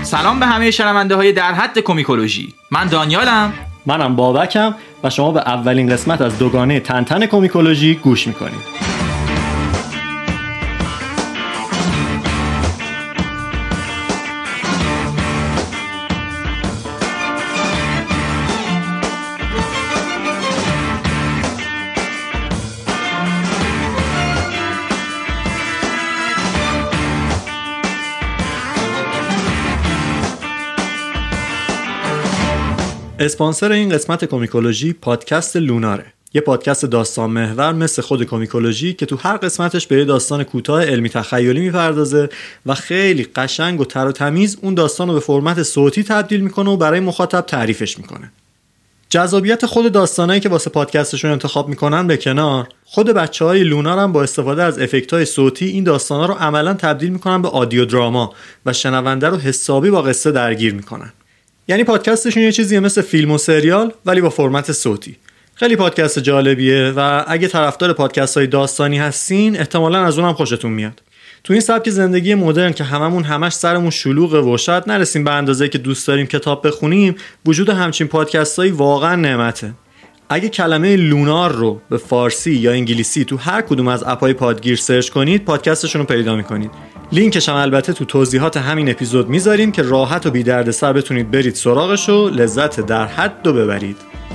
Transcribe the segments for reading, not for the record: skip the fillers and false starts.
سلام به همه شنونده‌های در حد کمیکولوژی. من دانیالم. منم بابکم و شما به اولین قسمت از دوگانه تنتن کمیکولوژی گوش میکنید. اسپانسر این قسمت کمیکولوژی پادکست لوناره. یه پادکست داستان محور مثل خود کمیکولوژی که تو هر قسمتش به یه داستان کوتاه علمی تخیلی میپردازه و خیلی قشنگ و تر و تمیز اون داستان رو به فرمت صوتی تبدیل میکنه و برای مخاطب تعریفش میکنه. جذابیت خود داستانایی که واسه پادکستشون انتخاب میکنن به کنار، خود بچهای لونار هم با استفاده از افکت‌های صوتی این داستانا رو عملاً تبدیل میکنن به آدیو دراما و شنونده رو حسابی با قصه درگیر میکنن. یعنی پادکستشون یه چیزیه مثل فیلم و سریال ولی با فرمت صوتی. خیلی پادکست جالبیه و اگه طرفدار پادکست‌های داستانی هستین احتمالاً از اونم خوشتون میاد. تو این سبک زندگی مدرن که همش سرمون شلوغه و شاید نرسیم به اندازه‌ای که دوست داریم کتاب بخونیم، وجود همچین پادکست‌هایی واقعاً نعمته. اگه کلمه لونار رو به فارسی یا انگلیسی تو هر کدوم از اپ‌های پادگیر سرچ کنید، پادکستشون رو پیدا می‌کنید. لینکش هم البته تو توضیحات همین اپیزود میذاریم که راحت و بی دردسر بتونید برید سراغش و لذت در حد رو ببرید.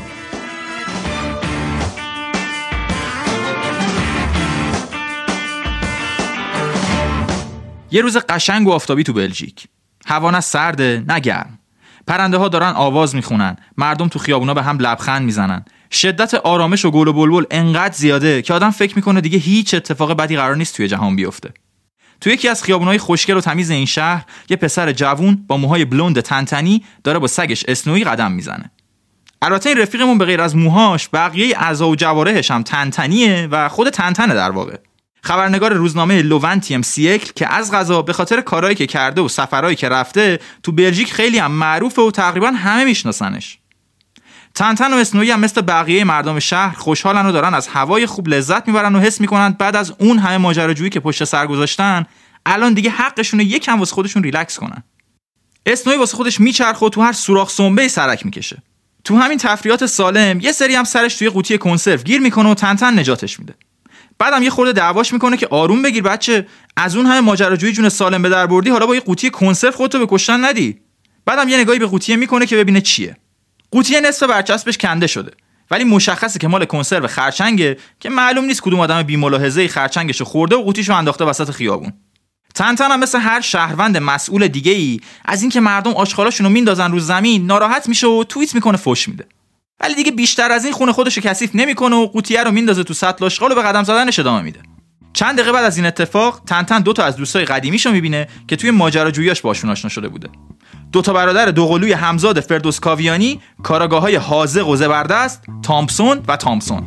یه روز قشنگ و آفتابی تو بلژیک. هوا نه سرده نه گرم. پرنده‌ها دارن آواز میخونن، مردم تو خیابونا به هم لبخند میزنن. شدت آرامش و گل و بلبل انقدر زیاده که آدم فکر میکنه دیگه هیچ اتفاق بدی قرار نیست توی جهان بیفته. تو یکی از خیابونای خوشگل و تمیز این شهر یه پسر جوون با موهای بلوند تنتنی داره با سگش اسنوی قدم میزنه. البته این رفیقمون به غیر از موهاش بقیه اعضا و جوارحش هم تنتنیه و خود تنتنه در واقع. خبرنگار روزنامه لوونتیم سیکل که از قضا به خاطر کارهایی که کرده و سفرهایی که رفته تو بلژیک خیلی هم معروفه و تقریبا همه میشناسنش. تنتن و اسنوی هم مثل بقیه مردم شهر خوشحالن و دارن از هوای خوب لذت میبرن و حس میکنن بعد از اون همه ماجراجویی که پشت سر گذاشتن الان دیگه حقشونه یکم واسه خودشون ریلکس کنن. اسنوی واسه خودش میچرخه و تو هر سوراخ سنبه سرک میکشه. تو همین تفریحات سالم یه سری هم سرش توی قوطی کنسرو گیر میکنه و تنتن نجاتش میده. بعدم یه خورده دعواش میکنه که آروم بگیر بچه، از اون همه ماجراجویی جون سالم به در بردی، حالا با یه قوطی کنسرو خودتو به کشتن ندی. بعدم یه نگاهی به قوطی میکنه که ببینه چیه. قوطی نصف برچسبش کنده شده ولی مشخصه که مال کنسرو خرچنگه که معلوم نیست کدوم آدم بی‌ملاحظه‌ای خرچنگشو خورده و قوطیشو انداخته وسط خیابون. تنتن هم مثل هر شهروند مسئول دیگه‌ای از اینکه مردم آشغالاشونو میندازن رو زمین ناراحت میشه و توییت میکنه فوش میده. ولی دیگه بیشتر از این خونه خودشو کثیف نمیکنه و قوطیه رو میندازه تو سطل آشغال و به قدم زدنش ادامه میده. چند دقیقه بعد از این اتفاق تنتن دو تا از دوستای قدیمیشو میبینه که توی ماجراجوییاش باشون آشنا شده بوده. دو تا برادر دوقلوی همزاد فردوس کاویانی، کاراگاه‌های حاذق و زبردست، تامپسون و تامپسون.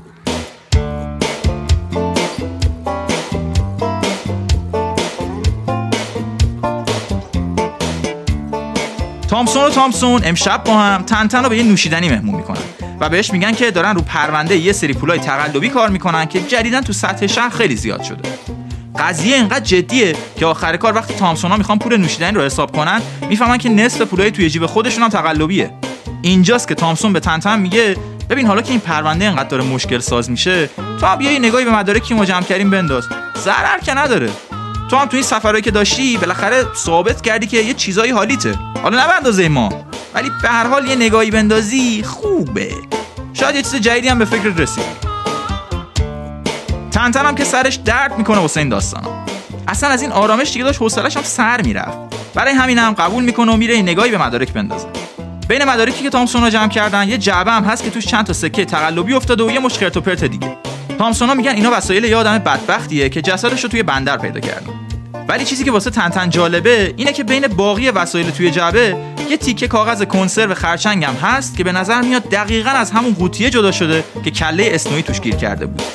تامپسون امشب با هم تنتن رو به یه نوشیدنی مهمون میکنن و بهش میگن که دارن رو پرونده یه سری پولای تقلبی کار میکنن که جدیدن تو سطح شهر خیلی زیاد شده. قضیه اینقدر جدیه که آخر کار وقتی تامپسونا میخوان پول نوشیدنی رو حساب کنن میفهمن که نصف پولای توی جیب خودشون هم تقلبیه. اینجاست که تامپسون به تنتن میگه ببین حالا که این پرونده اینقدر داره مشکل ساز میشه، تو هم بیا یه نگاهی به مدارکی ما جمع کردیم بنداز، ضرر که نداره. تو هم تو این سفرایی که داشتی بالاخره ثابت کردی که یه چیزایی حالیته، حالا نه به اندازه ما ولی به هر حال یه نگاهی بندازی خوبه، شاید یه چیز جدیدی هم به فکر رسید. تنتن هم که سرش درد میکنه واسه این داستانا، اصلا از این آرامش دیگه داشت حوصله‌اش هم سر میرفت. برای همین هم قبول میکنه و میره این نگاهی به مدارک بندازه. بین مدارکی که تامپسونا جمع کردن یه جعبه هم هست که توش چند تا سکه تقلبی افتاده و یه مشت خرت و پرت دیگه. تامپسونا میگن اینا وسایل یه آدم بدبختیه که جسدش رو توی بندر پیدا کردن. ولی چیزی که واسه تنتن جالبه اینه که بین باقی وسایل توی جعبه یه تیکه کاغذ کنسرو خرچنگ هم هست که به نظر میاد دقیقاً از همون قوطیه جدا شده که کله اسنوی توش گیر کرده بود.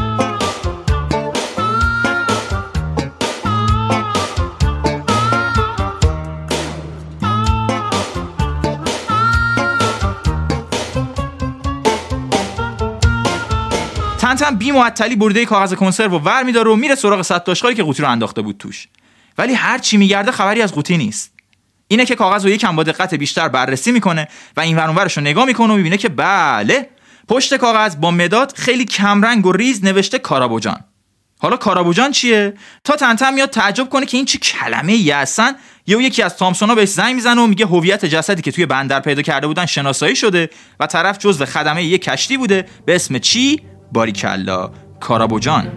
تنتن بی معطلی برده کاغذ کنسرو رو ور می‌داره و میره سراغ سطل آشغالی که قوطی رو انداخته بود توش. ولی هر چی میگرده خبری از قوطی نیست. اینه که کاغذ رو یکم با دقت بیشتر بررسی میکنه و این ور اون ورش رو نگاه میکنه و میبینه که بله، پشت کاغذ با مداد خیلی کمرنگ و ریز نوشته کارابوجان. حالا کارابوجان چیه؟ تا تنتن میاد تعجب کنه که این چه کلمه‌ای هستن. یکی از تامسونا بهش زنگ میزنه و میگه هویت جسدی که توی بندر پیدا کرده بودن شناسایی شده و طرف جزو خدمه یک کشتی بوده به اسم چی؟ باریکلا، کارابوجان.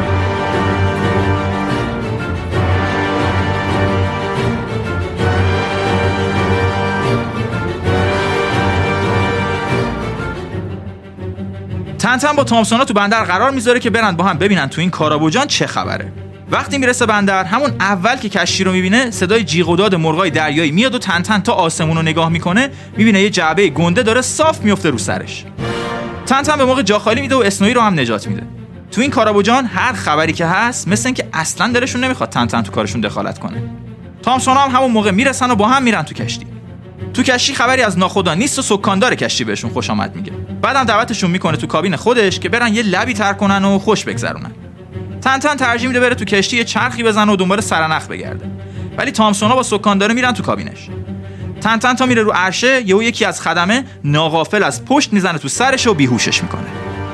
تنتن با تامسونا تو بندر قرار میذاره که برن با هم ببینن تو این کارابوجان چه خبره. وقتی میرسه بندر، همون اول که کشتی رو میبینه صدای جیغ و داد مرغای دریایی میاد و تنتن تا آسمون رو نگاه میکنه میبینه یه جعبه گنده داره صاف میفته رو سرش. تنتن به موقع جا خالی میده و اسنوئی رو هم نجات میده. تو این کارابوجان هر خبری که هست مثل این که اصلا دلشون نمیخواد تنتن تو کارشون دخالت کنه. تامسونا هم همون موقع میرسن و با هم میرن تو کشتی. تو کشتی خبری از ناخدا نیست و سکاندار کشتی بهشون خوش آمد میگه. بعدم دعوتشون میکنه تو کابین خودش که برن یه لبی تر کنن و خوش بگذرونن. تنتن ترجیح میده بره تو کشتی یه چرخی بزنه و دنبال سرنخ بگرده. ولی تامسونا با سکاندار میرن تو کابینش. تنتن تا میره رو عرشه، یکی از خدمه ناغافل از پشت میزنه تو سرش و بیهوشش میکنه.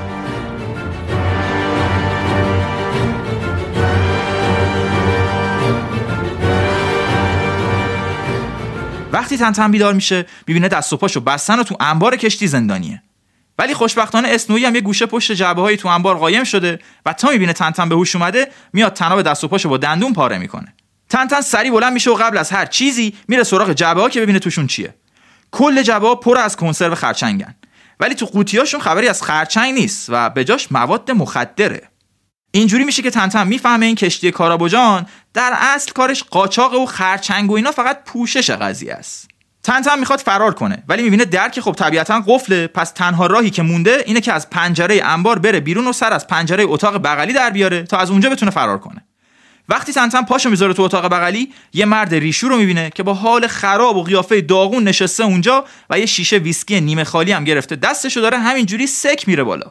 وقتی تنتن بیدار میشه میبینه دست و پاشو بستن و تو انبار کشتی زندانیه. ولی خوشبختانه اسنوئی هم یه گوشه پشت جعبه‌های تو انبار قایم شده و تا میبینه تنتن به هوش اومده میاد تناب دست و پاشو با دندون پاره میکنه. تنتن سریع بلند میشه و قبل از هر چیزی میره سراغ جعبه‌ها که ببینه توشون چیه. کل جعبه‌ها پر از کنسرو خرچنگن، ولی تو قوطی‌هاشون خبری از خرچنگ نیست و به جاش مواد مخدره. اینجوری میشه که تنتن میفهمه این کشتی کارابوجان در اصل کارش قاچاق و خرچنگ و اینا فقط پوشش قضیه است. تنتن میخواد فرار کنه ولی میبینه در که خب طبیعتا قفله، پس تنها راهی که مونده اینه که از پنجره انبار بره بیرون و سر از پنجره اتاق بغلی در بیاره تا از اونجا بتونه فرار کنه. وقتی تنتن پاشو میذاره تو اتاق بغلی، یه مرد ریشو رو میبینه که با حال خراب و قیافه داغون نشسته اونجا و یه شیشه ویسکی نیمه خالی هم گرفته دستشو داره همینجوری سک میره بالا.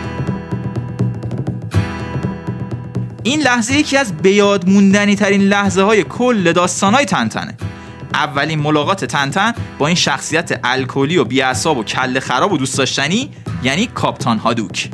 این لحظه یکی از بیاد موندنی ترین لحظه های کل داستانای تنتنه. اولین ملاقات تنتن با این شخصیت الکلی و بی‌اعصاب و کله خراب و دوست داشتنی، یعنی کاپتان هادوک.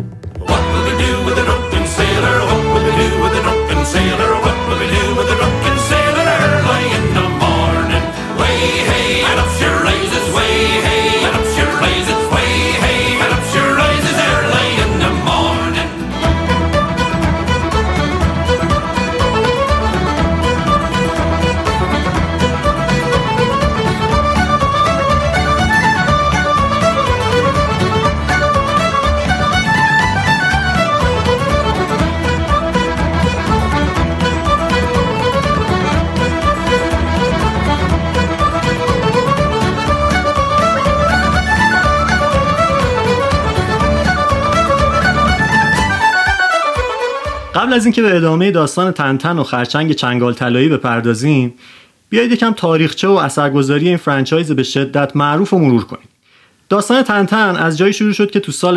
قبل از اینکه به ادامه داستان تنتن و خرچنگ چنگال طلایی بپردازیم، بیایید یکم تاریخچه و اثرگذاری این فرانچایز به شدت معروف رو مرور کنیم. داستان تنتن از جایی شروع شد که تو سال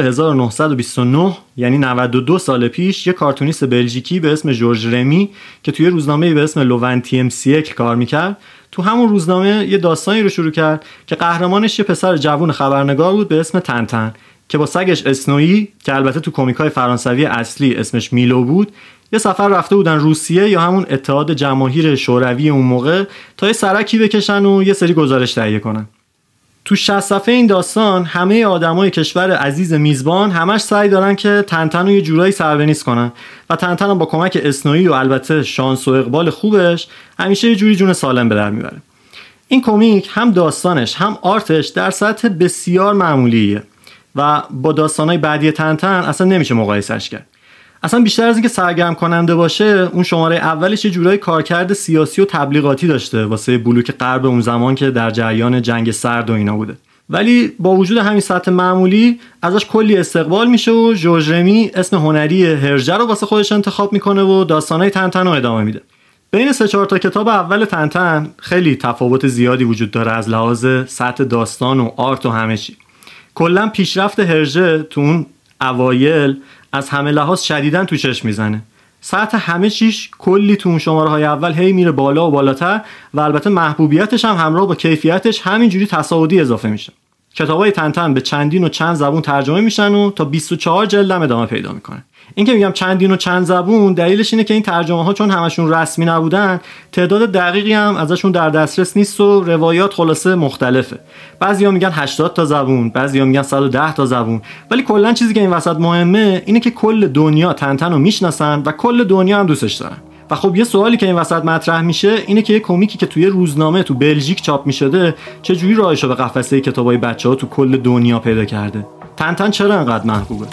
1929 یعنی 92 سال پیش یک کارتونیست بلژیکی به اسم ژورژ رمی که توی روزنامه‌ای به اسم لوونتیم سیکل کار میکرد، تو همون روزنامه یه داستانی رو شروع کرد که قهرمانش یه پسر جوون خبرنگار بود به اسم تنتن که با سگش اسنوئی که البته تو کمیک‌های فرانسوی اصلی اسمش میلو بود، یه سفر رفته بودن روسیه یا همون اتحاد جماهیر شوروی اون موقع تا یه سرکی بکشن و یه سری گزارش تهیه کنن. تو 60 صفحه این داستان همه آدمای کشور عزیز میزبان همش سعی دارن که تنتن رو یه جورایی سربنیز کنن و تنتن هم با کمک اسنوئی و البته شانس و اقبال خوبش همیشه یه جوری جون سالم به در میبره. این کمیک هم داستانش هم آرتش در سطح بسیار معمولیه و با داستانهای بعدی تنتن اصلا نمیشه مقایسش کرد. اصلا بیشتر از اینکه سرگرم کننده باشه، اون شماره اولش یه جورای کارکرد سیاسی و تبلیغاتی داشته واسه بلوک غرب اون زمان که در جریان جنگ سرد و اینا بوده. ولی با وجود همین سطح معمولی ازش کلی استقبال میشه و ژورژ رمی اسم هنری هرژه رو واسه خودش انتخاب میکنه و داستانهای تنتن رو ادامه میده. بین 3-4 تا کتاب اول تنتن خیلی تفاوت زیادی وجود داره از لحاظ سطح داستان و آرت و همه چی. کلا پیشرفت هرژه تو اون اوایل از همه لحاظ شدیداً تو چشم میزنه. سطح همه چیش کلی تو اون شماره‌های اول هی میره بالا و بالاتر و البته محبوبیتش هم همراه با کیفیتش همینجوری تصاعدی اضافه میشه. کتابای تنتن به چندین و چند زبون ترجمه میشن و تا 24 جلد هم ادامه پیدا میکنه. این که میگم چندین و چند زبون دلیلش اینه که این ترجمه ها چون همشون رسمی نبودن تعداد دقیقی هم ازشون در دسترس نیست و روایات خلاصه مختلفه. بعضیا میگن 80 تا زبون، بعضیا میگن 110 تا زبون، ولی کلا چیزی که این وسط مهمه اینه که کل دنیا تنتن رو میشناسن و کل دنیا هم دوستش دارن. و خب یه سوالی که این وسط مطرح میشه اینه که یه کمیکی که توی روزنامه تو بلژیک چاپ میشده چه جوری راهشو به قفسه کتابای بچه‌ها تو کل دنیا پیدا کرده؟ تنتن چرا انقدر محبوبه؟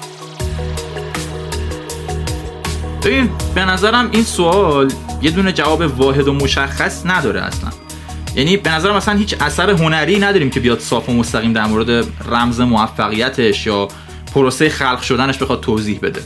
ببین به نظرم این سوال یه دونه جواب واحد و مشخص نداره اصلا. یعنی به نظرم اصلا هیچ اثر هنری نداریم که بیاد صاف و مستقیم در مورد رمز موفقیتش یا پروسه خلق شدنش بخواد توضیح بده.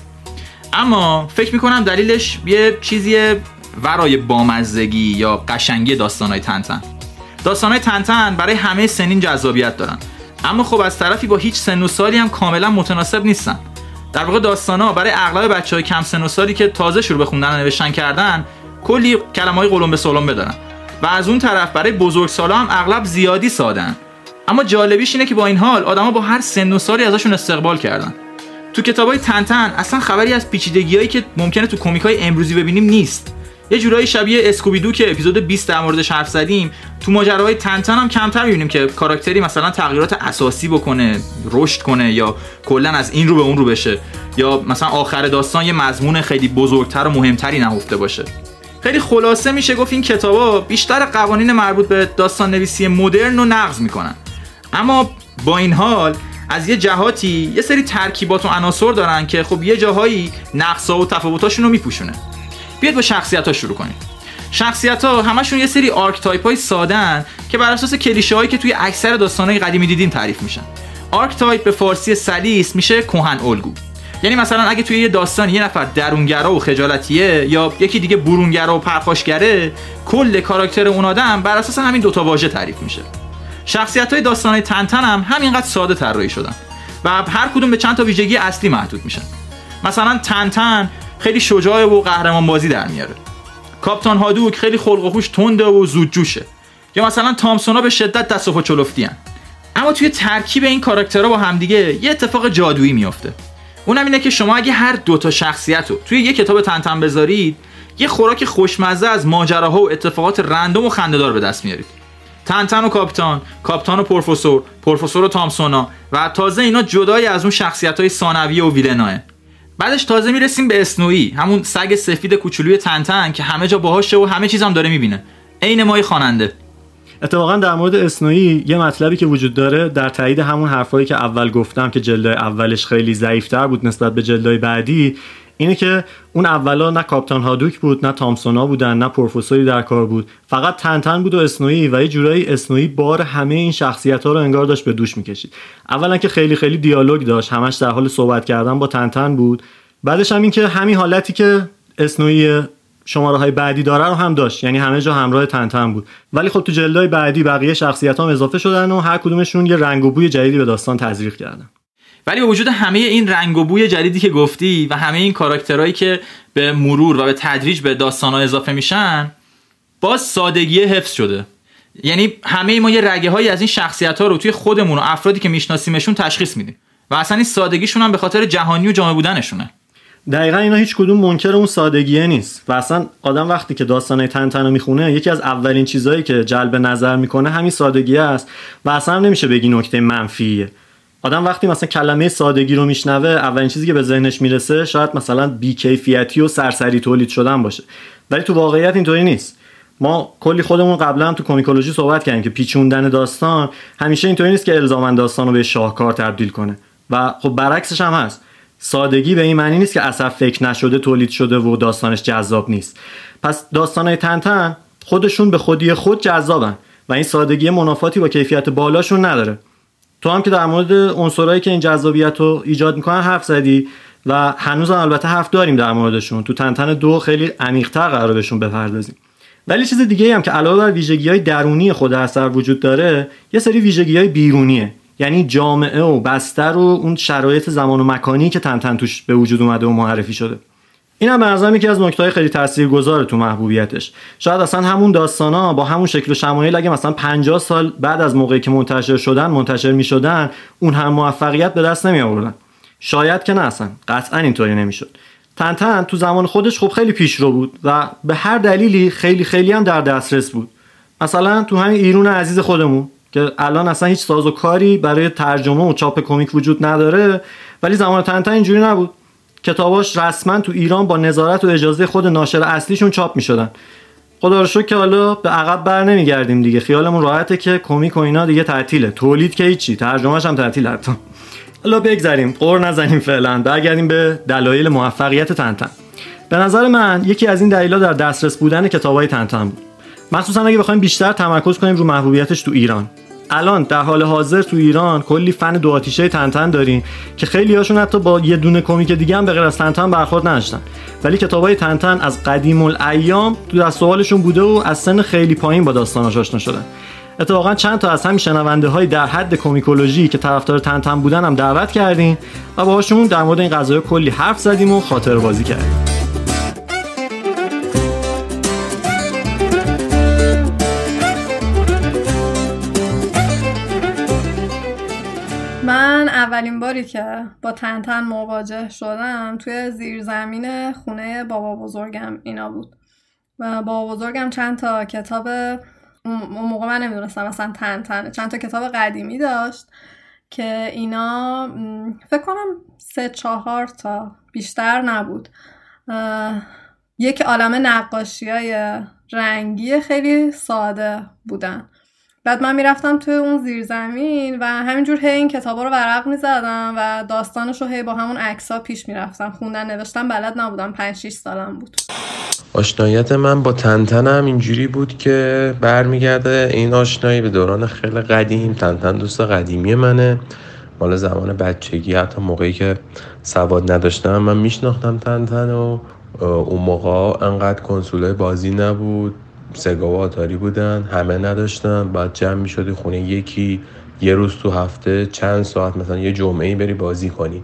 اما فکر میکنم دلیلش یه چیزیه ورای بامزگی یا قشنگی داستانای تنتن. داستانای تنتن برای همه سنین جذابیت دارن، اما خب از طرفی با هیچ سن و سالی هم کاملا متناسب نیستن. در واقع داستانا برای اغلب بچهای کم سن و سالی که تازه شروع به خوندن و نوشتن کردن کلی کلمه‌های قلمبه سلمبه دارن و از اون طرف برای بزرگسالا هم اغلب زیادی ساده‌ان. اما جالبیش اینه که با این حال آدما با هر سن و سالی ازشون استقبال کردن. تو کتابای تنتن اصلا خبری از پیچیدگیایی که ممکنه تو کمیک‌های امروزی ببینیم نیست. یه جورایی شبیه اسکوبیدو که اپیزود 20 در موردش حرف زدیم، تو ماجراهای تنتن هم کمتر می‌بینیم که کاراکتری مثلا تغییرات اساسی بکنه، رشد کنه یا کلا از این رو به اون رو بشه، یا مثلا آخر داستان یه مضمون خیلی بزرگتر و مهمتری نهفته باشه. خیلی خلاصه میشه گفت این کتابا بیشتر قوانین مربوط به داستان نویسی مدرن رو نقض میکنن، اما با این حال از یه جهاتی یه سری ترکیبات و عناصر دارن که خب یه جاهایی نقصا و تفاوتاشون رو میپوشونه. بیاد با شخصیت‌ها شروع کنیم. شخصیت‌ها همشون یه سری آرکتایپ‌های ساده‌ان که بر اساس کلیشه‌هایی که توی اکثر داستان‌های قدیمی دیدیم تعریف میشن. آرکتایپ به فارسی سلیس میشه کهن الگو. یعنی مثلا اگه توی یه داستان یه نفر درونگرا و خجالتیه یا یکی دیگه برونگرا و پرخاشگره، کل کاراکتر اون آدم بر اساس همین دوتا واژه تعریف میشه. شخصیت‌های داستان‌های تنتن هم همینقدر ساده طراحی شدن و هر کدوم به چند تا ویژگی اصلی محدود میشن. مثلا تنتن خیلی شجاعه و قهرمان بازی در میاره. کاپیتان هادوک خیلی خلق و خوش تنده و زودجوشه. یا مثلا تامسونا به شدت دست و پا چلفتی‌ان. اما توی ترکیب این کاراکترها با همدیگه یه اتفاق جادویی میافته. اونم اینه که شما اگه هر دو تا شخصیت رو توی یه کتاب تنتن بذارید، یه خوراک خوشمزه از ماجراها و اتفاقات رندوم و خنده‌دار به دست میارید. تنتن و کاپیتان و پروفسور و تامسونا و تازه اینا جدای از اون شخصیت‌های ثانویه و ویلناه. بعدش تازه میرسیم به اسنوئی، همون سگ سفید کوچولوی تنتن که همه جا باهاشه و همه چیز هم داره میبینه، عین مای خواننده. اتفاقا در مورد اسنوئی یه مطلبی که وجود داره در تایید همون حرفایی که اول گفتم که جلدای اولش خیلی ضعیف‌تر بود نسبت به جلدای بعدی، اینه که اون اولا نه کاپیتان هادوک بود، نه تامسونا بودن، نه پروفسوری در کار بود، فقط تنتن بود و اسنوئی و یه جورایی اسنوئی بار همه این شخصیت‌ها رو انگار داشت به دوش می‌کشید. اولا که خیلی خیلی دیالوگ داشت، همش در حال صحبت کردن با تنتن بود. بعدش هم این که همین حالتی که اسنوئی شماره‌های بعدی داره رو هم داشت، یعنی همه جا همراه تنتن بود. ولی خب تو جلدهای بعدی بقیه شخصیت‌ها هم اضافه شدن و هر کدومشون یه رنگ و بوی جدیدی به داستان تزریق کردن. ولی با وجود همه این رنگ و بوی جدیدی که گفتی و همه این کاراکترهایی که به مرور و به تدریج به داستان‌ها اضافه میشن، باز سادگی حفظ شده. یعنی همه ما یه رگه‌هایی از این شخصیت‌ها رو توی خودمون و افرادی که میشناسیمشون تشخیص میدیم و اصلا این سادگیشون هم به خاطر جهانی و جامع بودنشونه. دقیقاً اینا هیچ کدوم منکر اون سادگیه نیست و اصلا آدم وقتی که داستانای تنتن رو میخونه یکی از اولین چیزایی که جلب نظر میکنه همین سادگیه است و اصلا نمیشه بگی نکته منفیه. آدم وقتی مثلا کلمه سادگی رو میشنوه اولین چیزی که به ذهنش میرسه شاید مثلا بی‌کیفیتی و سرسری تولید شدن باشه، ولی تو واقعیت اینطوری نیست. ما کلی خودمون قبلا هم تو کمیکولوژی صحبت کردیم که پیچوندن داستان همیشه اینطوری نیست که الزاما داستان رو به شاهکار تبدیل کنه و خب برعکسش هم هست. سادگی به این معنی نیست که اصلا فکر نشده تولید شده و داستانش جذاب نیست. پس داستانای تنتن خودشون به خودی خود جذابن و این سادگی منافاتی با کیفیت بالاشون نداره. تو هم که در مورد عنصرایی که این جذابیت رو ایجاد میکنن حرف زدی و هنوز هم البته حرف داریم در موردشون. تو تنتن 2 خیلی عمیق‌تر قراره بهشون بپردازیم. ولی چیز دیگه‌ای هم که علاوه بر ویژگی‌های درونی خود اثر وجود داره، یه سری ویژگی‌های بیرونیه. یعنی جامعه و بستر و اون شرایط زمان و مکانی که تنتن توش به وجود اومده و معرفی شده. این هم به نظرم یکی از نکته‌های خیلی تاثیرگذاره تو محبوبیتش. شاید اصلا همون داستانا با همون شکل و شمایل اگه مثلا 50 سال بعد از موقعی که منتشر می‌شدن اون هم موفقیت به دست نمی‌آوردن. شاید که نه، اصلا قطعا اینطوری نمی‌شد. تنتن تو زمان خودش خب خیلی پیشرو بود و به هر دلیلی خیلی هم در دسترس بود. مثلا تو همین ایران عزیز خودمون که الان اصلا هیچ سازوکاری برای ترجمه و چاپ کمیک وجود نداره، ولی زمان تنتن اینجوری نبود. کتاباش رسما تو ایران با نظارت و اجازه خود ناشر اصلیشون چاپ می‌شدن. خدا رو شکر که حالا به عقب بر نمیگردیم دیگه، خیالمون راحته که کمیک و اینا دیگه تعطیله، تولید که هیچی، ترجمه‌اش هم تعطیله. حتی حالا بگذریم، قور نزنیم فعلا، برگردیم به دلایل موفقیت تنتن. به نظر من یکی از این دلایل در دسترس بودن کتابای تنتن بود، مخصوصا اگه بخوایم بیشتر تمرکز کنیم رو محبوبیتش تو ایران. الان در حال حاضر تو ایران کلی فن دو آتیشه تنتن داریم که خیلی هاشون حتی با یه دونه کمیک دیگه هم به غیر از تنتن برخورد نداشتن، ولی کتابای تنتن از قدیم الایام تو دست و بالشون بوده و از سن خیلی پایین با داستاناش آشنا شدن. اتفاقا چند تا از همین شنونده‌های در حد کمیکولوژی که طرفدار تنتن بودن هم دعوت کردیم و باهاشون در مورد این قضايا کلی حرف زدیم و خاطره بازی کردیم. من اولین باری که با تنتن مواجه شدم توی زیرزمین خونه بابا بزرگم اینا بود و بابا بزرگم چند تا کتاب، اون موقع من نمیدونستم مثلا تنتن، چند تا کتاب قدیمی داشت که اینا فکر کنم 3-4 تا بیشتر نبود. یک عالمه نقاشی‌های رنگی خیلی ساده بودن. بعد من میرفتم توی اون زیرزمین و همینجور این کتابا رو ورق میزدم و داستانش رو با همون عکس‌ها پیش میرفتم. خوندن نوشتن بلد نبودم، 5-6 سالم بود. آشناییت من با تنتن هم اینجوری بود که برمیگرده این آشنایی به دوران خیلی قدیم. تنتن دوست قدیمی منه، مال زمان بچگی، حتی موقعی که سواد نداشتم من میشناختم تنتن و اون موقع انقدر کنسولای بازی نبود، سگا و آتاری بودن، همه نداشتن، بعد جمع میشدی خونه یکی یه روز تو هفته چند ساعت مثلا یه جمعه‌ای بری بازی کنی.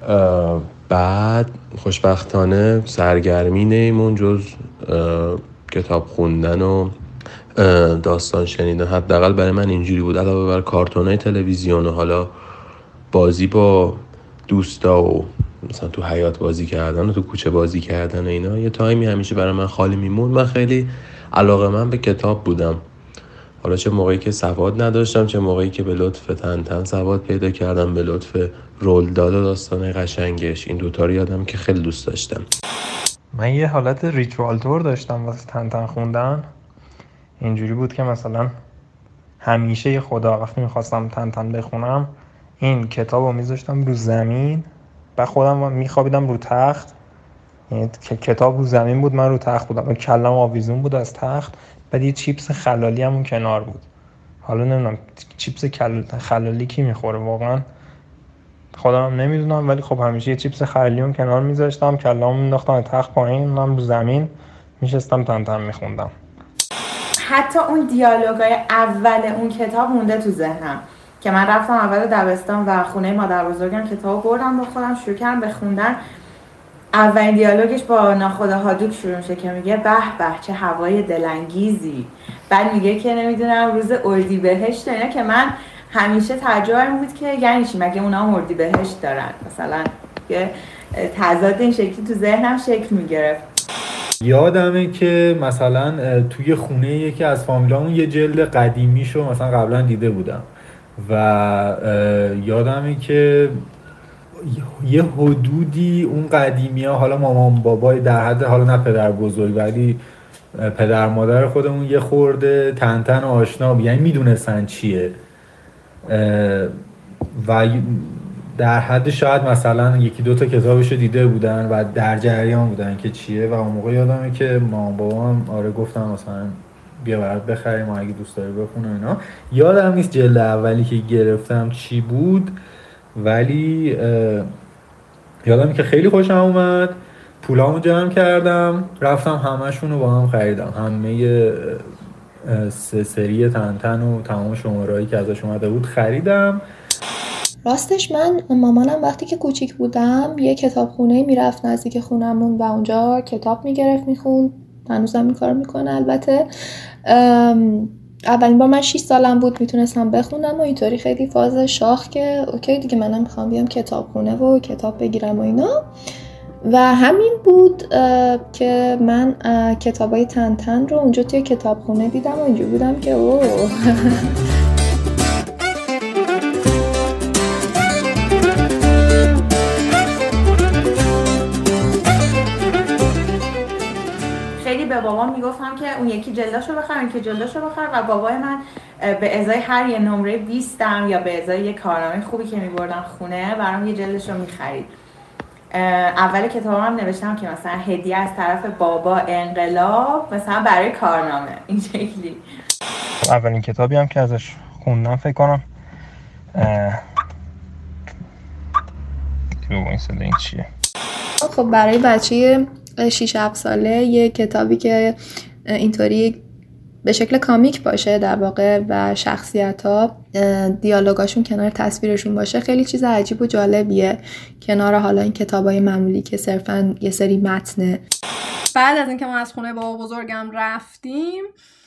بعد خوشبختانه سرگرمی نیمون جز کتاب خوندن و داستان شنیدن، حداقل برای من اینجوری بود، علاوه بر کارتونای تلویزیون و حالا بازی با دوستا و مثلا تو حیاط بازی کردن و تو کوچه بازی کردن و اینا. یه تایمی همیشه برای من خالی میمون. من خیلی علاقه‌مند به کتاب بودم، حالا چه موقعی که سواد نداشتم چه موقعی که به لطف تنتن سواد پیدا کردم، به لطف رول داد و داستان قشنگش. این دوتا رو یادم که خیلی دوست داشتم. من یه حالت ریچوال تور داشتم واسه تنتن خوندن. اینجوری بود که مثلا همیشه خدا وقتی میخواستم تنتن بخونم این کتاب رو میذاشتم رو زمین و خودم میخوابیدم رو تخت، یعنی کتاب رو زمین بود، من رو تخت بودم و کلم آویزون بود از تخت. بعد یه چیپس خلالی هم اون کنار بود. حالا نمیدونم چیپس خلالی کی میخوره واقعا، خودم هم نمیدونم، ولی خب همیشه یه چیپس خلالی اون کنار میذاشتم، کلمو مینداختم از تخت پایین، من رو زمین میشستم تنتن میخوندم. حتی اون دیالوگای اول اون کتاب مونده تو ذهنم که من رفتم اول دبستان و خونه مادر بزرگم کتابو بردم با خودم شروع کردم به خوندن. اولین دیالوگش با ناخدا هادوک شروع میشه که میگه به به چه هوای دلانگیزی، بعد میگه که نمیدونم روز اردیبهشت اینا، که من همیشه تعجبم بود که یعنی چی، مگه اونا هم اردیبهشت دارن؟ مثلا یه تضاد این شکلی تو ذهنم شکل میگرفت. یادمه که مثلا توی خونه یکی از فامیلامون یه جلد قدیمیشو مثلا قبلا دیده بودم و یادمه که یه حدودی اون قدیمی ها، حالا مامان بابای در حد، حالا نه پدر بزرگ ولی پدر مادر خودمون یه خورده تنتن آشنا، یعنی میدونستن چیه و در حد شاید مثلا 1-2 تا کتابشو دیده بودن و در جریان بودن که چیه. و اون موقع یادمه که مامان بابام آره گفتم مثلا بیا برات بخریم اگه دوست داری بخون و اینا. یادم نیست جلد اولی که گرفتم چی بود، ولی یادم که خیلی خوشم اومد. پولامو جمع کردم رفتم همشون رو با هم خریدم، همه 3 سری تنتن و تمام شمارهایی که ازش اومده بود خریدم. راستش من مامانم وقتی که کوچیک بودم یه کتابخونه میرفت نزدیک خونمون و اونجا کتاب میگرفت میخوند. هنوزم این کار میکنه البته. اولین بار من 6 سالم بود میتونستم بخونم و اینطوری خیلی فاز شاخ که اوکی دیگه منم میخوام بیام کتابخونه و کتاب بگیرم و اینا. و همین بود که من کتابای تنتن رو اونجا توی کتابخونه دیدم و اینجوری بودم که اوه به بابام میگفتم که اون یکی جلداشو بخر، اون یکی جلداشو بخر و بابای من به ازای هر یه نمره 20 یا به ازای یه کارنامه خوبی که میبردم خونه برام یه جلدشو میخرید. اول کتابم نوشتم که مثلا هدیه از طرف بابا انقلاب، مثلا برای کارنامه، این شکلی. اولین کتابی هم که ازش خوندم فکر کنم این چیه؟ خب برای بچه 6-7 ساله یه کتابی که اینطوری به شکل کامیک باشه در واقع و شخصیت‌ها دیالوگاشون کنار تصویرشون باشه خیلی چیز عجیب و جالبیه، کنار حالا این کتابای معمولی که صرفاً یه سری متنه. بعد از اینکه ما از خونه بابا بزرگم رفتیم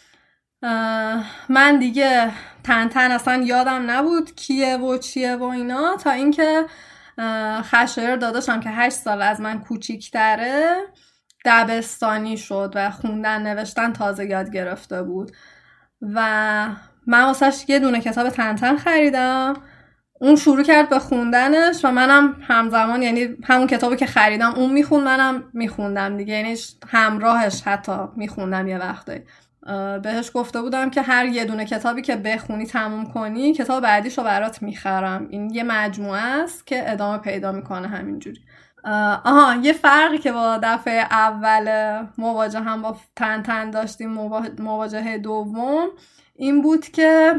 من دیگه تنتن اصلا یادم نبود کیه و چیه و اینا، تا اینکه خشایار داداشم که 8 سال از من کوچیک‌تره دبستانی شد و خوندن نوشتن تازه یاد گرفته بود و من واسش یه دونه کتاب تنتن خریدم. اون شروع کرد به خوندنش و منم همزمان، یعنی همون کتابی که خریدم اون میخوند منم میخوندم دیگه، یعنی همراهش حتی میخوندم. یه وقتی بهش گفته بودم که هر یه دونه کتابی که بخونی تموم کنی کتاب بعدیشو برات میخرم. این یه مجموعه است که ادامه پیدا میکنه همینجوری. یه فرقی که با دفعه اول مواجه هم با تنتن داشتیم مواجهه دوم این بود که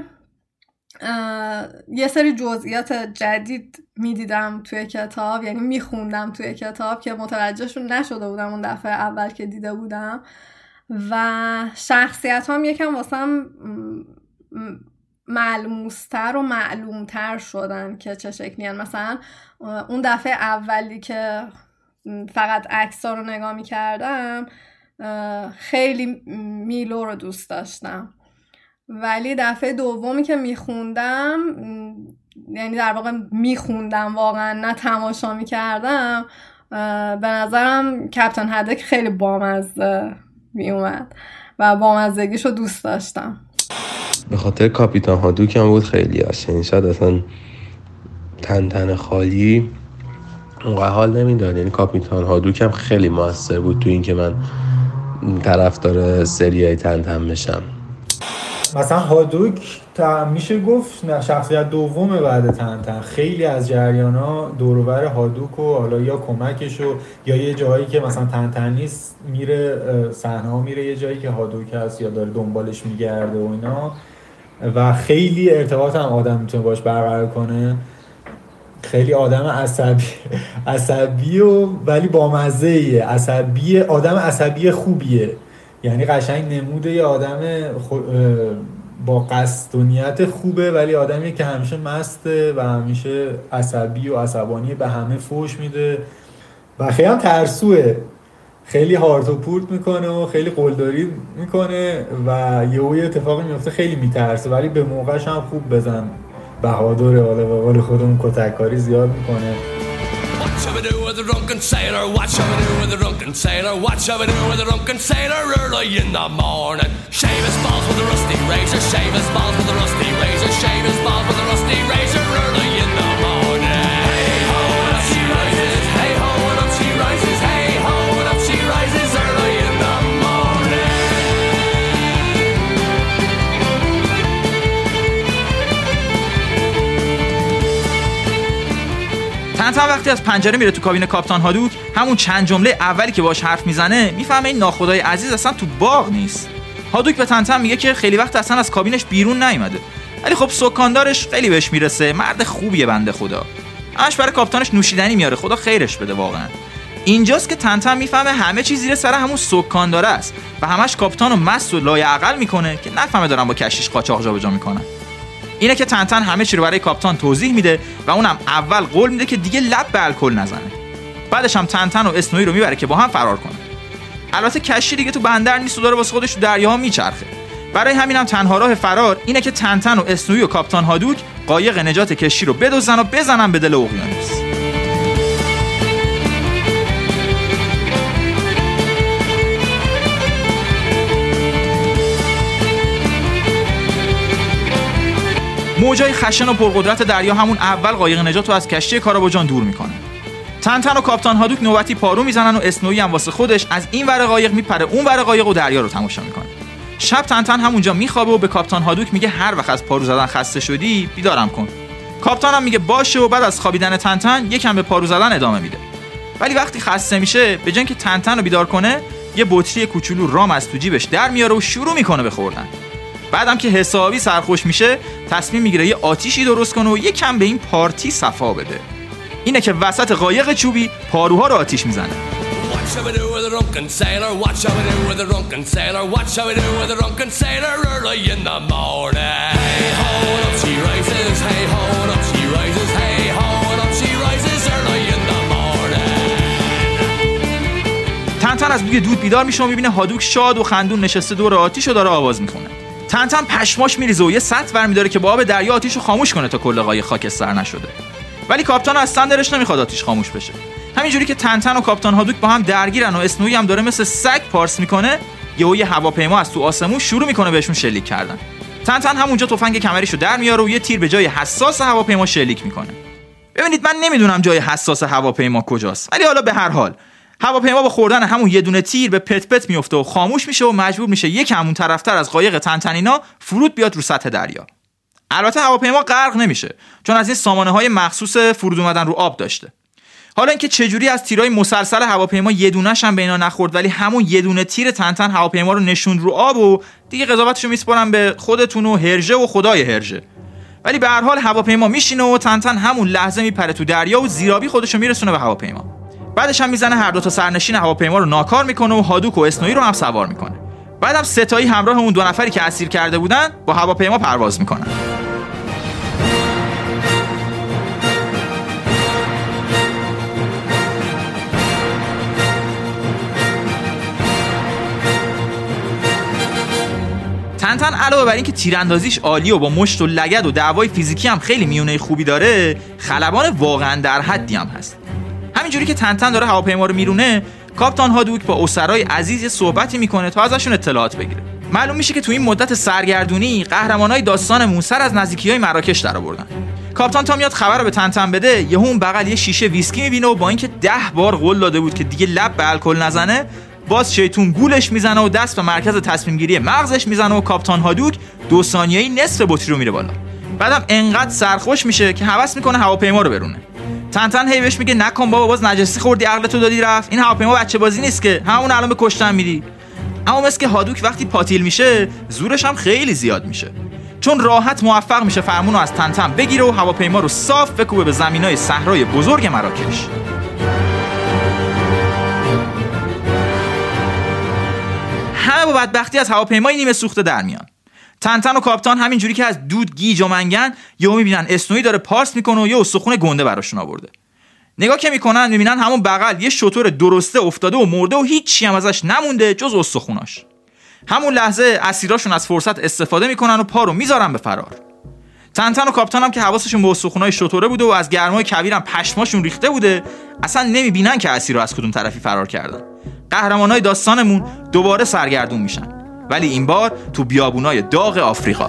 یه سری جزئیات جدید میدیدم توی کتاب، یعنی میخوندم توی کتاب که متوجهشون نشده بودم اون دفعه اول که دیده بودم و شخصیت هم یکم واسم ملموستر و معلومتر شدن که چه شکلی هن. مثلا اون دفعه اولی که فقط عکس‌ها رو نگاه می‌کردم خیلی میلو رو دوست داشتم، ولی دفعه دومی که میخوندم، یعنی در واقع میخوندم واقعا نه تماشا میکردم، به نظرم کپتن هدک خیلی بامزه میومد و بامزگیشو دوست داشتم. به خاطر کاپیتان هادوک هم بود خیلی یعنی شاید اصلا تنتن خالی اونقدر حال نمیداد. یعنی کاپیتان هادوک هم خیلی موثر بود تو این که من طرفدار سریای تنتن بشم. مثلا هادوک میشه گفت شخصیت دومه بعد تنتن. خیلی از جریانا دور و بر هادوک و حالا یا کمکشو یا یه جایی که مثلا تنتن نیست میره صحنه‌ها میره یه جایی که هادوک هست یا داره دنبالش میگرده و اینا، و خیلی ارتباط هم آدم میتونه باش برقرار کنه. خیلی آدم عصبی و ولی بامزه‌ایه، آدم عصبی خوبیه، یعنی قشنگ نموده یه آدم با قصد و نیت خوبه ولی آدمی که همیشه مسته و همیشه عصبی و عصبانی به همه فوش میده و خیلی هم ترسوه، خیلی هارت و پورت میکنه و خیلی قلدری میکنه و یه اتفاقی میفته خیلی میترسه ولی به موقعش هم خوب بزن بهادره. حالا به قول خودمون کتککاری زیاد میکنه. What shall we do with the drunken sailor? What shall we do with the drunken sailor? What shall we do with the drunken sailor early in the morning? Shave his balls with a rusty razor, shave his balls with a rusty razor, shave his balls with a rusty razor early in the morning. Hey ho, and up she rises, hey ho, and up she rises, hey ho, and up she rises early in the morning. تنتن وقتی از پنجره میره تو کابین کاپیتان هادوک، همون چند جمله اولی که باهاش حرف میزنه میفهمه این ناخدای عزیز اصلا تو باغ نیست. هادوک به تنتن میگه که خیلی وقت اصلا از کابینش بیرون نیومده، ولی خب سکاندارش خیلی بهش میرسه، مرد خوبیه بنده خدا، همش برای کاپیتانش نوشیدنی میاره، خدا خیرش بده واقعا. اینجاست که تنتن میفهمه همه چیز زیر سر همون سکانداره است و همش کاپیتانو مست و لایعقل میکنه که نفهمه دارن با کشتیش قاچاق جابجا میکنن. اینه که تنتن همه چی رو برای کاپیتان توضیح میده و اونم اول قول میده که دیگه لب به الکل نزنه. بعدش هم تنتن و اسنویی رو میبره که با هم فرار کنه. البته کشتی دیگه تو بندر نیست و داره واسه خودش تو دریاها میچرخه. برای همین هم تنها راه فرار اینه که تنتن و اسنویی و کاپیتان هادوک قایق نجات کشتی رو بدزدن و بزنن به دل اقیانوس. موجای خشن و پرقدرت دریا همون اول قایق نجات رو از کشتی کاراباجان دور میکنه. تنتن و کاپیتان هادوک نوبتی پارو میزنن و اسنویی هم واسه خودش از این ور قایق میپره اون ور قایق و دریا رو تماشا میکنه. شب تنتن همونجا میخوابه و به کاپیتان هادوک میگه هر وقت از پارو زدن خسته شدی بیدارم کن. کاپیتان هم میگه باشه و بعد از خوابیدن تنتن یکم به پارو زدن ادامه میده. ولی وقتی خسته میشه به جای اینکه تنتن رو بیدار کنه یه بطری کوچولو رام از تو جیبش در میاره و شروع میکنه به خوردن. بعدم که حسابی سرخوش میشه تصمیم میگیره یه آتیشی درست کنه و یکم به این پارتی صفا بده. اینه که وسط قایق چوبی پاروها رو آتیش میزنه. تنتن از بوی دود بیدار میشه و میبینه هادوک شاد و خندون نشسته دور آتیش و داره آواز میخونه. تنتن پشماش میریزه و یه سطل برمی‌داره که با آب دریا آتیشو خاموش کنه تا کل قایق خاکستر نشده. ولی کاپیتان اصلا دلش نمیخواد آتیش خاموش بشه. همینجوری که تنتن و کاپیتان هادوک با هم درگیرن و اسنویی هم داره مثل سگ پارس میکنه، یه هواپیما از تو آسمون شروع میکنه بهشون شلیک کردن. تنتن همونجا تفنگ کمریشو در میاره و یه تیر به جای حساس هواپیما شلیک میکنه. ببینید من نمیدونم جای حساس هواپیما کجاست، ولی حالا به هر حال هواپیما با خوردن همون یه دونه تیر به پت پت میفته و خاموش میشه و مجبور میشه یکمون طرفتر از قایق تنتنینا فرود بیاد رو سطح دریا. البته هواپیما غرق نمیشه چون از این سامانه‌های مخصوص فرود اومدن رو آب داشته. حالا اینکه چجوری از تیرای مسلسل هواپیما یه دونه‌ش هم به اینا نخورد ولی همون یه دونه تیر تنتن هواپیما رو نشوند رو آب و دیگه قضاوتشو میسپارم به خودتون و هرژه و خدای هرژه. ولی به هر حال هواپیما میشینه و تنتن همون لحظه میپره تو دریا و زیرابی خودشو میرسونه به هواپیما. بعدش هم میزنه هر دو تا سرنشین هواپیما رو ناکار میکنه و هادوک و اسنویی رو هم سوار میکنه. بعدم ستایی همراه اون دو نفری که اسیر کرده بودن با هواپیما پرواز میکنن. تنتن علاوه بر اینکه تیراندازیش عالیه و با مشت و لگد و دعوای فیزیکی هم خیلی میونه خوبی داره، خلبان واقعا در حدی هم هست. همینجوری که تنتن داره هواپیما رو میرونه، کاپیتان هادوک با اسرای عزیز صحبتی میکنه تا ازشون اطلاعات بگیره. معلوم میشه که تو این مدت سرگردونی قهرمانای داستانمون سر از نزدیکی‌های مراکش درآوردن. کاپیتان تا میاد خبر رو به تنتن بده، یهو اون بغل یه شیشه ویسکی میبینه و با اینکه 10 بار قول داده بود که دیگه لب به الکل نزنه، باز شیطون گولش میزنه و دست به مرکز تصمیم گیری مغزش میزنه و کاپیتان هادوک 2 ثانیه‌ای نصف بطری رو میره بالا. بعدم انقدر سرخوش میشه که هوس میکنه هواپیما رو برونه. تنتن هی بهش میگه نکن بابا، باز نجسی خوردی عقلتو دادی رفت، این هواپیما بچه بازی نیست که همون الان به کشتن میدی. اما مثل که هادوک وقتی پاتیل میشه زورش هم خیلی زیاد میشه، چون راحت موفق میشه فرمون رو از تنتن بگیره و هواپیما رو صاف بکوبه به زمینای صحرای بزرگ مراکش. همه با بدبختی از هواپیمای نیمه سوخته در میان. تنتن و کاپیتان همینجوری که از دود گیج و منگن یهو میبینن اسنویی داره پارس میکنه و یه استخون گنده براشون آورده. نگاه که میکنن میبینن همون بغل یه شتر درسته افتاده و مرده و هیچی هم ازش نمونده جز استخوناش. همون لحظه اسیراشون از فرصت استفاده میکنن و پا رو میذارن به فرار. تنتن و کاپیتان هم که حواسشون به استخونای شتره بوده و از گرمای کویر هم پشماشون ریخته بوده، اصلا نمیبینن که اسیرا از کدوم طرفی فرار کردن. قهرمانای داستانمون دوباره سرگردون میشن، ولی این بار تو بیابونای داغ آفریقا.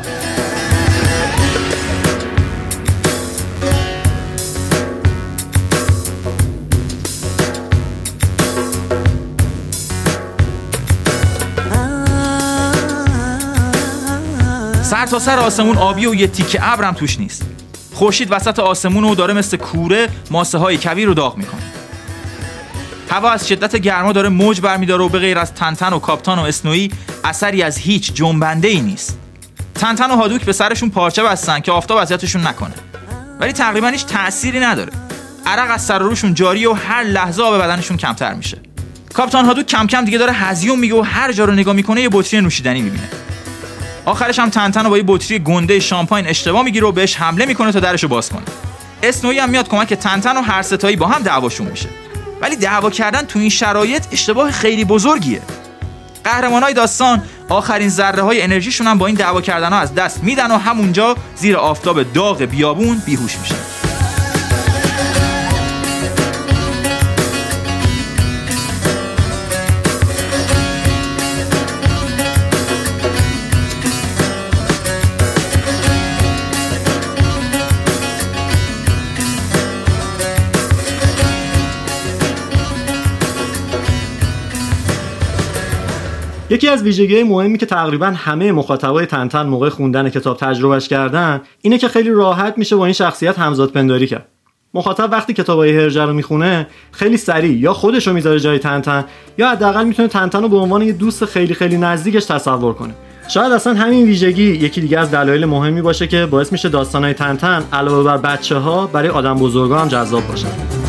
سر تا سر آسمون آبی و یه تیکه ابرم توش نیست. خورشید وسط آسمون و داره مثل کوره ماسه های کویر رو داغ میکنه. هوا از شدت گرما داره موج برمیداره و به غیر از تنتن و کاپیتان و اسنویی اثری از هیچ جنبنده ای نیست. تنتن و هادوک به سرشون پارچه بستن که آفتاب اذیتشون نکنه، ولی تقریبا هیچ تأثیری نداره. عرق از سر و روشون جاریه و هر لحظه آب بدنشون کمتر میشه. کاپیتان هادوک کم کم دیگه داره هزیون میگه و هر جا رو نگاه میکنه یه بطری نوشیدنی میبینه. آخرش هم تنتن رو با یه بطری گنده شامپاین اشتباه میگیره و بهش حمله میکنه تا درشو باز کنه. اسنوی هم میاد کمک تنتن و هر ستایی با هم دعواشون میشه. ولی دعوا کردن تو این شرایط اشتباه خیلی بزرگیه. قهرمانای داستان آخرین ذره‌های انرژیشون هم با این دعوا کردن‌ها از دست میدن و همونجا زیر آفتاب داغ بیابون بیهوش میشن. یکی از ویژگی‌های مهمی که تقریباً همه مخاطبای تنتن موقع خوندن کتاب تجربهش کردن اینه که خیلی راحت میشه با این شخصیت همزاد پنداری کرد. مخاطب وقتی کتابای هرجه رو میخونه خیلی سریع یا خودش رو میذاره جای تنتن یا حداقل میتونه تنتن رو به عنوان یه دوست خیلی خیلی نزدیکش تصور کنه. شاید اصلا همین ویژگی یکی دیگه از دلایل مهمی باشه که باعث میشه داستانای تنتن علاوه بر بچه‌ها برای آدم بزرگا هم جذاب باشن.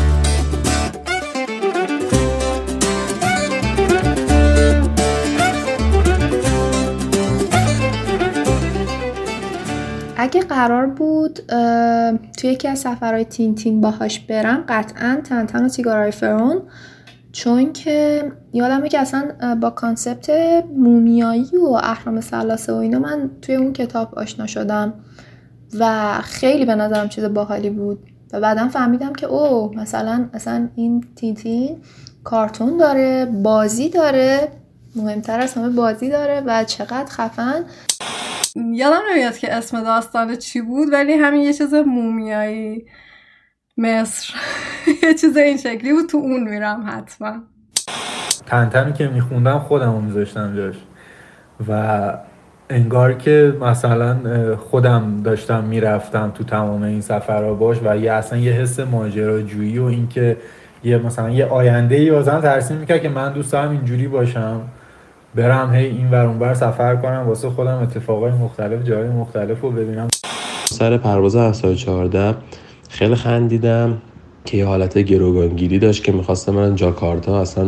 اگه قرار بود توی یکی از سفرهای تینتین باهاش برم قطعاً تنتن و تیگارای فرعون، چون که یادمه که اصلا با کانسپت مومیایی و اهرام ثلاثه و اینا من توی اون کتاب آشنا شدم و خیلی به نظرم چیز باحالی بود و بعدم فهمیدم که مثلا اصلا این تینتین کارتون داره، بازی داره، مهمتر از همه بازی داره و چقدر خفن. یادم نمیاد که اسم داستان چی بود ولی همین یه چیز مومیایی مصر یه چیز این شکلی بود، تو اون میرم حتما. تنتنی که میخوندم خودم رو میذاشتم جاش و انگار که مثلا خودم داشتم میرفتم تو تمام این سفرها باش و اصلا یه حس ماجراجویی و این که مثلا یه آینده‌ای واسم ترسیم میکرد که من دوست دارم اینجوری باشم، برم هی این ور اون ور سفر کنم واسه خودم، اتفاقای مختلف جای مختلف رو ببینم. سر پرواز 714 خیلی خندیدم که یه حالت گروگانگیری داشت که میخواستم من جاکارتا اصلا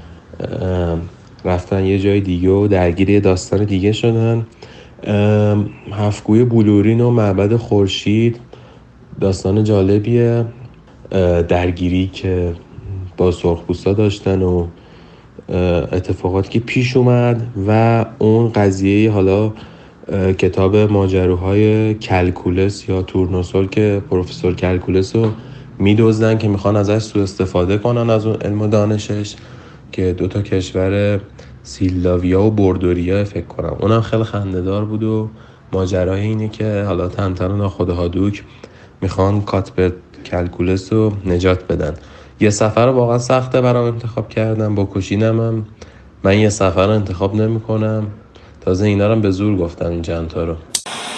رفتن یه جای دیگه و درگیری داستان دیگه شدن. هفتگوی بلورین و معبد خورشید داستان جالبیه، درگیری که با سرخپوستا داشتن و اتفاقاتی که پیش اومد و اون قضیه حالا کتاب ماجراهای کلکولس یا تورنوسول که پروفسور کلکولس رو میدوزدن که میخوان ازش سوء استفاده کنن از اون علم و دانشش، که دوتا کشور سیلاویا و بردوریا فکر کنم، اونم خیلی خنده‌دار بود. و ماجرای اینه که حالا تنتن و ناخود هادوک میخوان کاتب کلکولس رو نجات بدن. یه سفر واقعا سخته برام انتخاب کردم، با کوشینم من یه سفر انتخاب نمی کنم، تازه اینا رو به زور گفتم این چند تا رو.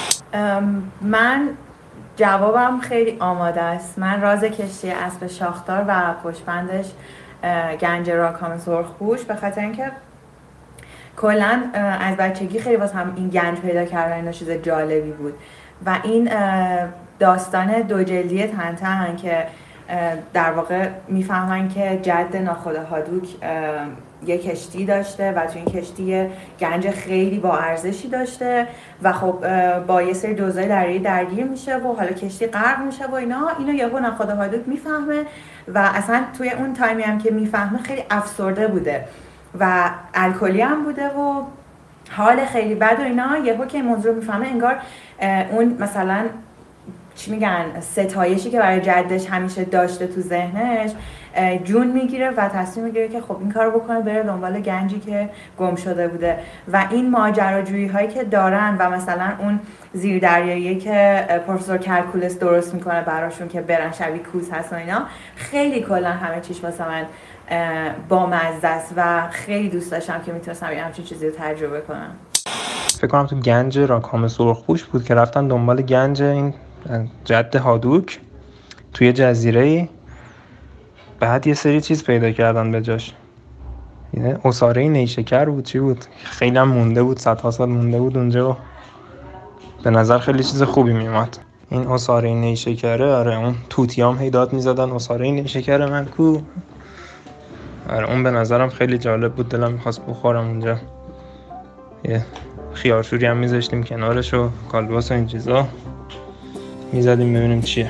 من جوابم خیلی آماده است. من راز کشتی اسب شاخدار و پشتبندش گنج راکام سرخپوش، به خاطر اینکه کلا از بچگی خیلی واسه هم این گنج پیدا کردن اینا چیز جالبی بود و این داستان دو جلدی تنتن که در واقع میفهمن که جد ناخدا هادوک یه کشتی داشته و تو این کشتی گنج خیلی با ارزشی داشته و خب با یه سری دوزای دریایی درگیر میشه و حالا کشتی غرق میشه و اینو یهو ناخدا هادوک میفهمه و اصلا توی اون تایمی هم که میفهمه خیلی افسرده بوده و الکلی هم بوده و حال خیلی بد و اینا. یهو که این موضوع میفهمه انگار اون مثلا چی میگن ستایشی که برای جدش همیشه داشته تو ذهنش جون میگیره و تصمیم میگیره که خب این کارو بکنه، بره دنبال گنجی که گم شده بوده و این ماجراجویی هایی که دارن و مثلا اون زیر دریایی که پروفسور کلکولس درست میکنه براشون که برن شبیه کوس هست و اینا، خیلی کلا همه چیش واسه من با مزه است و خیلی دوست داشتم که میتونستم یه همچین چیزی رو تجربه کنم. فکر کنم تو گنج راکام سرخپوش بود که رفتن دنبال گنج این جد هادوک توی جزیره‌ای، بعد یه سری چیز پیدا کردن به جاش، یعنی عصاره نیشکر بود چی بود، خیلی هم مونده بود، صدها سال مونده بود اونجا و به نظر خیلی چیز خوبی میومد. این عصاره نیشکره، آره اون توتیام هی داد میزدن عصاره نیشکر من کو، آره اون به نظرم خیلی جالب بود، دلم میخواست بخورم اونجا. خیارشوری هم میذاشتیم کنارش و کالباس و این چیزا میزدیم ببینیم چیه.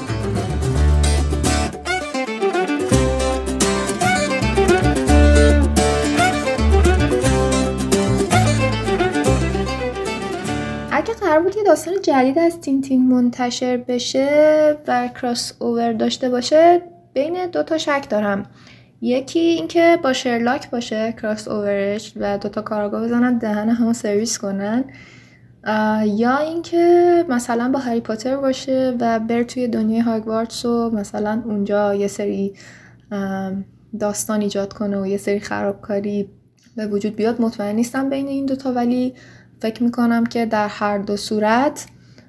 اگه قرار بود یه داستان جدید از تینتین منتشر بشه و کراس اوور داشته باشه، بین 2 شک دارم. یکی اینکه با شرلاک باشه کراس اوورش و 2 کارگاه بزنن دهن همو سرویس کنن، یا اینکه مثلا با هری پاتر باشه و بر توی دنیای هاگوارتس و مثلا اونجا یه سری داستان ایجاد کنه و یه سری خرابکاری به وجود بیاد. مطمئن نیستم بین این 2 ولی فکر میکنم که در هر 2 صورت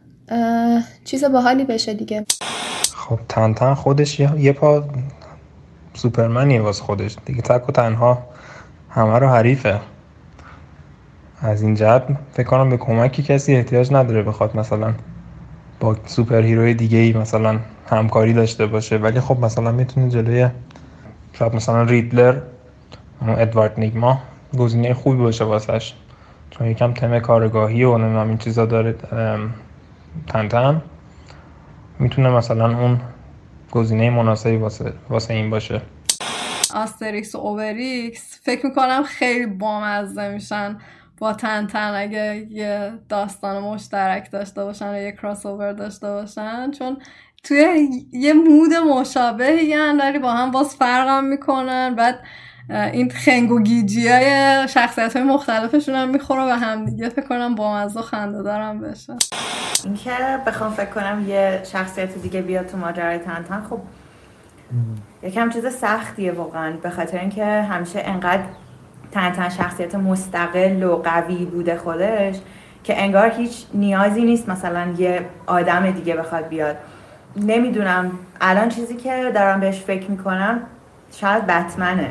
چیز باحالی بشه دیگه. خب تنتن خودش یه پا سوپرمنیه واسه خودش دیگه، تک و تنها همه رو حریفه. از این جهت فکر کنم به کمکی کسی احتیاج نداره بخواد مثلا با سوپر هیروی دیگه ای مثلا همکاری داشته باشه. ولی خب مثلا میتونه جلوی شاید مثلا ریدلر، ادوارد نیگما گزینه خوبی باشه واسش، چون یکم تم کارگاهی و نمیدونم این چیزا داره. تنتن میتونه مثلا اون گزینه مناسبی واسه این باشه. آستریکس و اوبریکس فکر میکنم خیلی بامزه میشن با تنتن اگه یه داستان مشترک داشته باشن و یه کراس اوور داشته باشن، چون توی یه مود مشابهی یعنی با هم باز فرقم میکنن. بعد این خنگ و گیجی های شخصیت های مختلفشون هم میخوره و هم دیگه فکر کنم بامزه و خنده دارم بشه. این که بخوام فکر کنم یه شخصیت دیگه بیاد تو ماجرای تنتن، خب یکم چیز سختیه واقعا، به خاطر اینکه همیشه انقدر تنتن شخصیت مستقل و قوی بوده خودش که انگار هیچ نیازی نیست مثلا یه آدم دیگه بخواد بیاد. نمیدونم الان چیزی که دارم بهش فکر میکنم شاید بتمنه.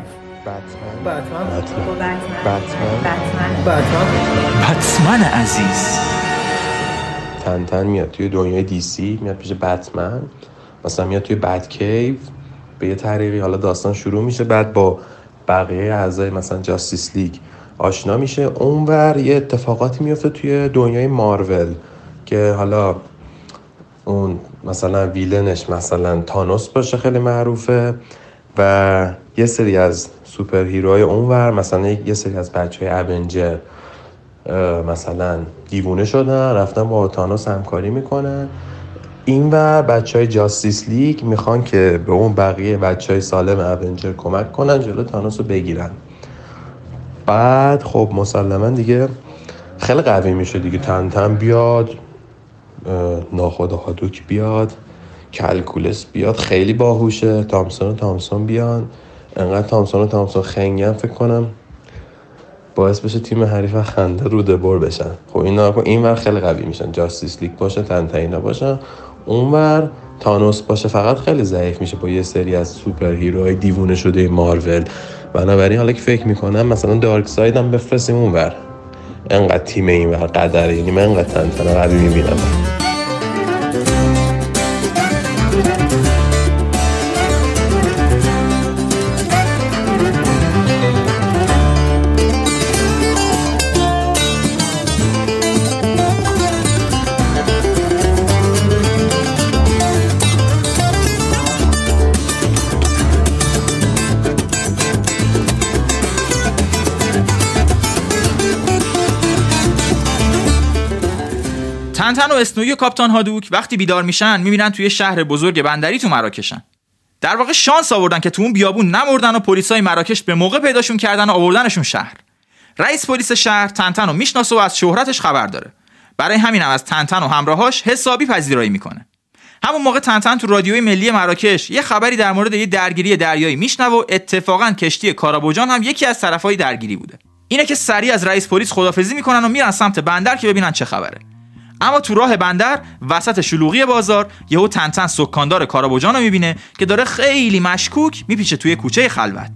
بتمن عزیز. تنتن میاد توی دنیای دیسی، میاد پیش بتمن، مثلا میاد توی بت کیو به یه طریقی، حالا داستان شروع میشه، بعد با بقیه اعضای مثلا جاستیس لیگ آشنا میشه. اونور یه اتفاقاتی میفته توی دنیای مارول که حالا اون مثلا ویلنش مثلا تانوس باشه، خیلی معروفه، و یه سری از سوپر هیروهای اونور مثلا یه سری از بچهای اونجر مثلا دیوونه شدن، رفتن با تانوس همکاری میکنن. اینور بچهای جاستیس لیگ میخوان که به اون بقیه بچهای سالم اونجر کمک کنن جلو تانوس رو بگیرن. بعد خب مسلما دیگه خیلی قوی میشه دیگه. تنتن بیاد، ناخدا هادوک بیاد، کلکولس بیاد، خیلی باهوشه. تامسون بیان، انقدر تامسون خنگن فکر کنم باعث بشه تیم حریف خنده روده بر بشن. خب اینور خیلی قوی میشن، جاستیس لیگ باشه، تنتینا باشن، اونور تانوس باشه فقط خیلی ضعیف میشه با یه سری از سوپر هیروهای دیوونه شده مارول. بنابراین حالا که فکر میکنم مثلا دارک ساید هم بفرستیم اونور، انقدر تیم اینور قدره، یعنی من انقدر تنتنا قوی میبینم. تنتن و اسنوی و کاپتان هادوک وقتی بیدار میشن میبینن توی شهر بزرگ بندری تو مراکشن. در واقع شانس آوردن که تو اون بیابون نمردن و پلیسای مراکش به موقع پیداشون کردن و آوردنشون شهر. رئیس پلیس شهر تنتن رو میشناسه و از شهرتش خبر داره. برای همینم از تنتن و همراهاش حسابی پذیرایی میکنه. همون موقع تنتن تو رادیوی ملی مراکش یه خبری در مورد یه درگیری دریایی میشنوه و اتفاقا کشتی کارابوجان هم یکی از طرفای درگیری بوده. اینه که سریع از رئیس پلیس خدافظی میکنن و میرن سمت بندر که ببینن چه خبره. اما تو راه بندر وسط شلوغی بازار یهو تنتن سکاندار کارابوجان رو میبینه که داره خیلی مشکوک میپیچه توی کوچه خلوت.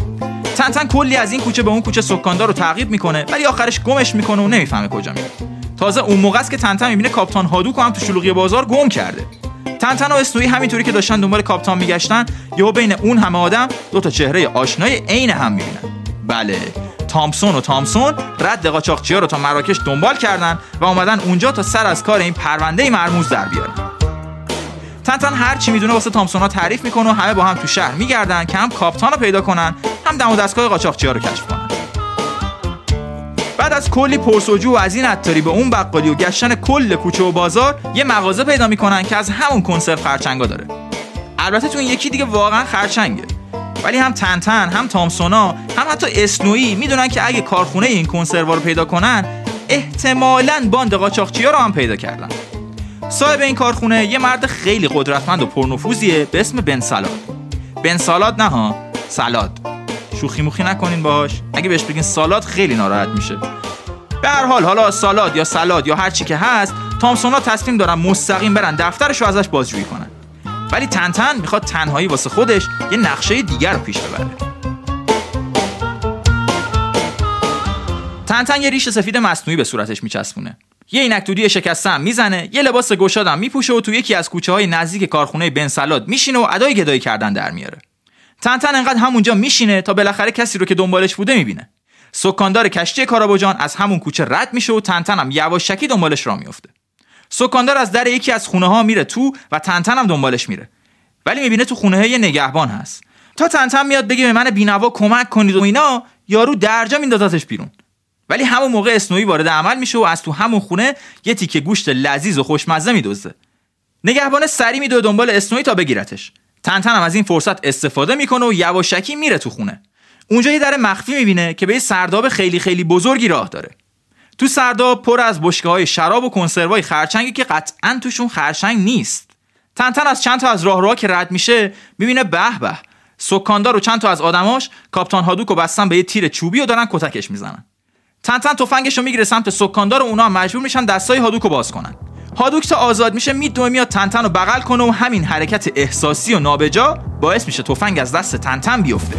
تنتن کلی از این کوچه به اون کوچه سکاندار رو تعقیب میکنه ولی آخرش گمش میکنه و نمیفهمه کجا میره. تازه اون موقع است که تنتن میبینه کاپیتان هادوکو هم تو شلوغی بازار گم کرده. تنتن و اسنویی همینطوری که داشتن دنبال کاپیتان میگشتن، یهو بین اون همه آدم دو تا چهره آشنای عین هم میبینن. بله، تامسون و تامسون رد قاچاقچی‌ها رو تا مراکش دنبال کردن و اومدن اونجا تا سر از کار این پرونده مرموز در بیارن. تنتن هر چی میدونه واسه تامسونا تعریف میکنه و همه با هم تو شهر میگردن که هم کاپیتان رو پیدا کنن، هم دم و دستگاه قاچاقچی‌ها رو کشف کنن. بعد از کلی پرس‌وجو از این عطاری به اون بقالی و گشتن کل کوچه و بازار، یه مغازه پیدا میکنن که از همون کنسرو خرچنگا داره. البته تو این یکی دیگه واقعا خرچنگه، ولی هم تنتن، هم تامسونا، هم حتی اسنویی میدونن که اگه کارخونه این کنسروا رو پیدا کنن، احتمالاً باند قاچاقچی‌ها رو هم پیدا کردن. صاحب این کارخونه یه مرد خیلی قدرتمند و پرنفوذیه به اسم بن سالاد. بن سالاد نه ها، سالاد. شوخی موخی نکنین باهاش. اگه بهش بگین سالاد خیلی ناراحت میشه. به هر حال حالا سالاد یا سالاد یا هر چی که هست، تامسونا تصمیم دارن مستقیم برن دفترش رو ازش بازجویی کنن. ولی تنتن میخواد تنهایی واسه خودش یه نقشه دیگر رو پیش ببره. تنتن یه ریش سفید مصنوعی به صورتش میچسبونه. یه عینک دودی شکسته هم میزنه، یه لباس گشادم میپوشه و تو یکی از کوچه‌های نزدیک کارخونه بن سالاد میشینه و ادای گدایی کردن در میاره. تنتن انقدر همونجا میشینه تا بالاخره کسی رو که دنبالش بوده میبینه. سکاندار کشتی کاراباجان از همون کوچه رد میشه و تنتن هم یواشکی دنبالش راه میفته. سکاندار از در یکی از خونه‌ها میره تو و تنتن هم دنبالش میره. ولی میبینه تو خونه یه نگهبان هست. تا تنتن میاد بگه به من بی‌نوا کمک کنید و اینا، یارو درجا میندازتش بیرون. ولی همون موقع اسنویی وارد عمل میشه و از تو همون خونه یه تیکه گوشت لذیذ و خوشمزه میدزده. نگهبان سری میدوه دنبال اسنویی تا بگیرتش. تنتن هم از این فرصت استفاده میکنه و یواشکی میره تو خونه. اونجا یه در مخفی میبینه که به یه سرداب خیلی خیلی بزرگی راه داره. تو سرداب پر از بشکه‌های شراب و کنسروهای خرچنگی که قطعاً توشون خرچنگ نیست. تنتن از چند تا از راهروها که رد میشه میبینه به به، سکاندار و چند تا از آدماش کاپیتان هادوکو بستن به یه تیر چوبی و دارن کتکش میزنن. تنتن تفنگشو میگیره سمت سکاندار و اونا مجبور میشن دستای هادوکو باز کنن. هادوک تا آزاد میشه میدوه میاد تنتن رو بغل کنه و همین حرکت احساسی و نابجا باعث میشه تفنگ از دست تنتن بیفته.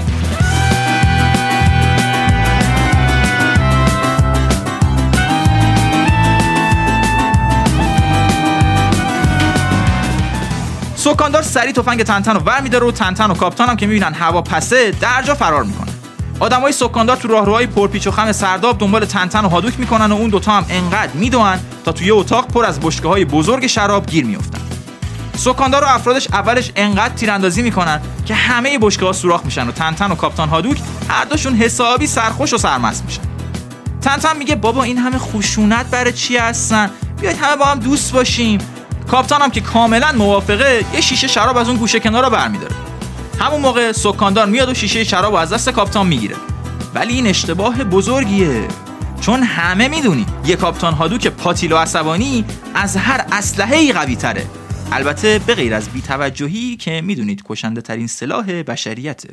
سکاندار سری تفنگ تنتن رو برمی‌داره و تنتن و کاپیتان هم که میبینن هوا پسه درجا فرار میکنن. آدمای سکاندار تو راهروهای پرپیچ و خم سرداب دنبال تنتن و هادوک میکنن و اون دوتا هم انقدر میدوئن تا توی اتاق پر از بشکه‌های بزرگ شراب گیر میافتن. سکاندار و افرادش اولش انقدر تیراندازی میکنن که همه بشکه‌ها سوراخ میشن و تنتن و کاپیتان هادوک هر دوشون حسابی سرخوش و سرمست میشن. تنتن میگه بابا این همه خشونت برای چی هستن؟ بیاید همه با هم دوست باشیم. کاپیتان هم که کاملا موافقه یه شیشه شراب از اون گوشه کنارا برمی‌داره. همون موقع سکاندار میاد و شیشه شراب از دست کاپیتان میگیره. ولی این اشتباه بزرگیه، چون همه میدونی یه کاپیتان هادوک پاتیل و عصبانی از هر اسلحه‌ای قوی تره. البته به غیر از بی‌توجهی که میدونید کشنده ترین سلاح بشریته.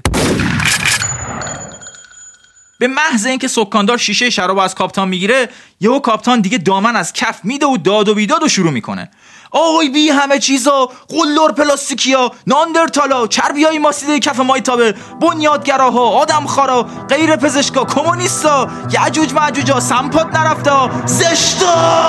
به محض اینکه سکاندار شیشه شراب از کاپیتان میگیره، یهو کاپیتان دیگه دامن از کف میده و داد و بیداد و شروع میکنه. آی بی همه چیزا، قلدر پلاستیکیا، ناندرتالا، چربیای ماسیده کف مایتابه، بنیادگراها، آدمخوارا، غیر پزشکا، کمونیستا، یعجوج معجوجا، سمپات نرفتا، زشتا.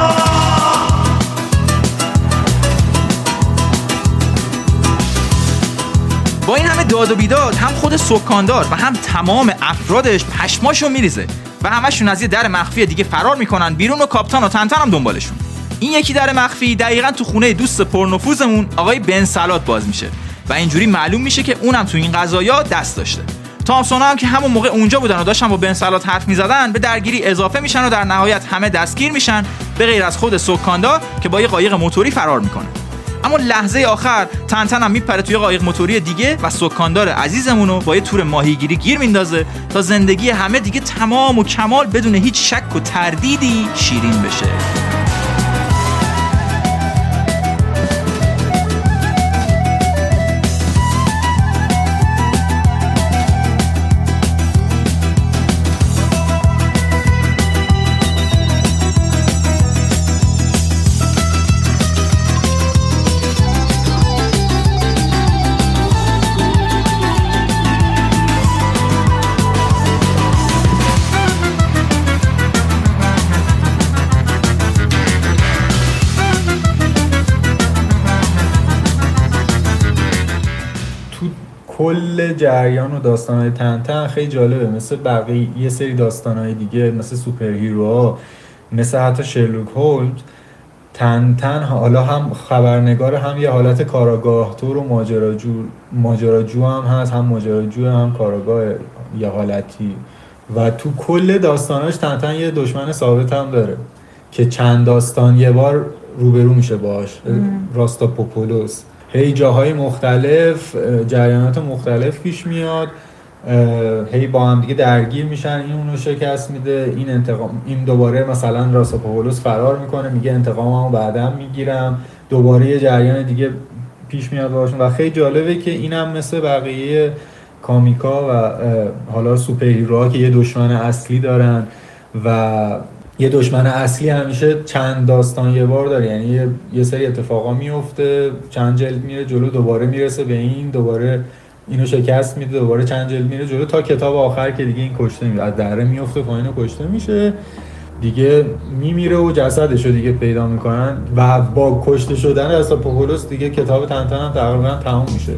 با این همه داد و بیداد هم خود سکاندار و هم تمام افرادش پشماشو میریزه و همشون از یه در مخفی دیگه فرار میکنن بیرون و کاپیتان و تنتن هم دنبالشون. این یکی در مخفی دقیقاً تو خونه دوست پرنفوذمون آقای بن سالاد باز میشه و اینجوری معلوم میشه که اونم تو این قضایا دست داشته. تامسونا هم که همون موقع اونجا بودن و داشتن با بن سالاد حرف میزدن به درگیری اضافه میشن و در نهایت همه دستگیر میشن به غیر از خود سکاندار که با یه قایق موتوری فرار میکنه. اما لحظه آخر تنتن هم میپره توی قایق موتوری دیگه و سکاندار عزیزمونو با یه تور ماهیگیری گیر میندازه تا زندگی همه دیگه تمام و کمال بدون هیچ شک و تردیدی شیرین بشه. کل جریان و داستان‌های تنتن خیلی جالبه، مثل بقیه یه سری داستان‌های دیگه مثل سوپر هیروها، مثل حتی شرلوک هولمز. تنتن حالا هم خبرنگار، هم یه حالت کاراگاه طور و ماجراجو هم هست، هم ماجراجو هم کاراگاه یه حالتی. و تو کل داستاناش تنتن یه دشمن ثابت هم داره که چند داستان یه بار روبرو میشه باش، راستاپوپولوس. هی جاهای مختلف جریانات مختلف پیش میاد، هی با هم دیگه درگیر میشن، این اونو شکست میده، این انتقام، این دوباره مثلا راستاپوپولوس فرار میکنه میگه انتقاممو بعداً میگیرم، دوباره یه جریان دیگه پیش میاد باشون. و خیلی جالبه که اینم مثل بقیه کامیکا و حالا سوپر هیروها که یه دشمن اصلی دارن و یه دشمن اصلی همیشه چند داستان یه بار داره، یعنی یه سری اتفاقا میفته، چند جلد میره جلو، دوباره میرسه به این، دوباره اینو شکست میده، دوباره چند جلد میره جلو تا کتاب آخر که دیگه این کشته میشه، از دره میفته پایین و کشته میشه دیگه، میمیره و جسدشو دیگه پیدا میکنن و با کشته شدن راستاپوپولوس دیگه کتاب تنتن هم تقریبا تموم میشه.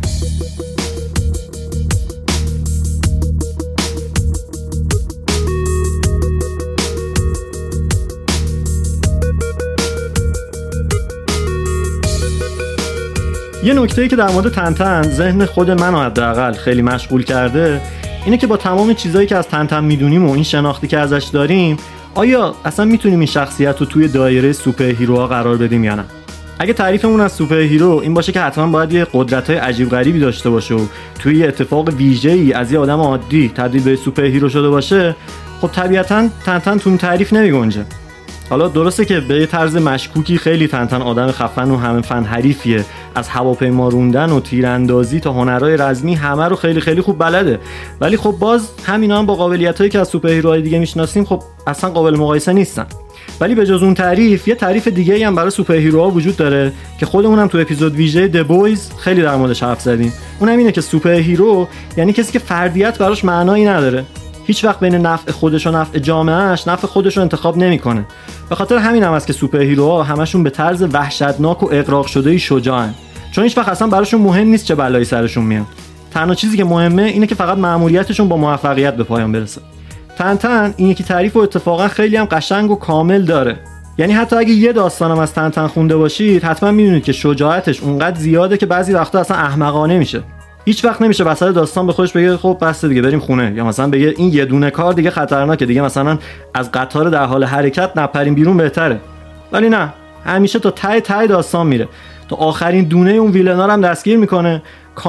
یه نکته‌ای که در مورد تنتن ذهن خود منو حداقل خیلی مشغول کرده اینه که با تمام چیزایی که از تنتن میدونیم و این شناختی که ازش داریم، آیا اصلا میتونیم این شخصیت رو توی دایره سوپر هیروها قرار بدیم یا نه؟ اگه تعریفمون از سوپر هیرو این باشه که حتما باید یه قدرت‌های عجیب غریبی داشته باشه و توی یه اتفاق ویژه‌ای از یه آدم عادی تبدیل به سوپر هیرو شده باشه، خب طبیعتاً تنتن تو اون تعریف نمیگنجه. حالا درسته که به یه طرز مشکوکی خیلی تنتن آدم خفن و همه فن حریفیه، از هواپیما روندن و تیراندازی تا هنرهای رزمی همه رو خیلی خیلی خوب بلده، ولی خب باز همینا هم با قابلیتایی که از سوپر هیروهای دیگه میشناسیم خب اصلا قابل مقایسه نیستن. ولی به جز اون تعریف یه تعریف دیگه‌ای هم برای سوپر هیروها وجود داره که خودمون هم تو اپیزود ویژه د بویز خیلی در موردش حرف زدیم. اونم اینه که سوپر هیرو یعنی کسی که فردیت براش معنایی نداره، هیچ وقت بین نفع خودش و نفع جامعهش نفع خودش رو انتخاب نمیکنه. به خاطر همین هم است که سوپر هیروها همشون به طرز وحشتناک و اغراق شده‌ای شجاعن، چون هیچ وقت اصلا براشون مهم نیست چه بلایی سرشون میاد. تنها چیزی که مهمه اینه که فقط مأموریتشون با موفقیت به پایان برسه. تنتن این یکی تعریف و اتفاقا خیلی هم قشنگ و کامل داره. یعنی حتی اگه یه داستانم از تنتن خونده باشید حتما میدونید که شجاعتش اونقدر زیاده که بعضی وقتا اصلا احمقانه میشه. هیچ وقت نمیشه وسط داستان به خودش بگه خب بس دیگه بریم خونه، یا مثلا بگه این یه دونه کار دیگه خطرناکه، دیگه مثلا از قطار در حال حرکت نپریم بیرون بهتره. ولی نه، همیشه تا ته داستان میره، تا آخرین دونه اون ویلنا رو هم دستگیر میکنه،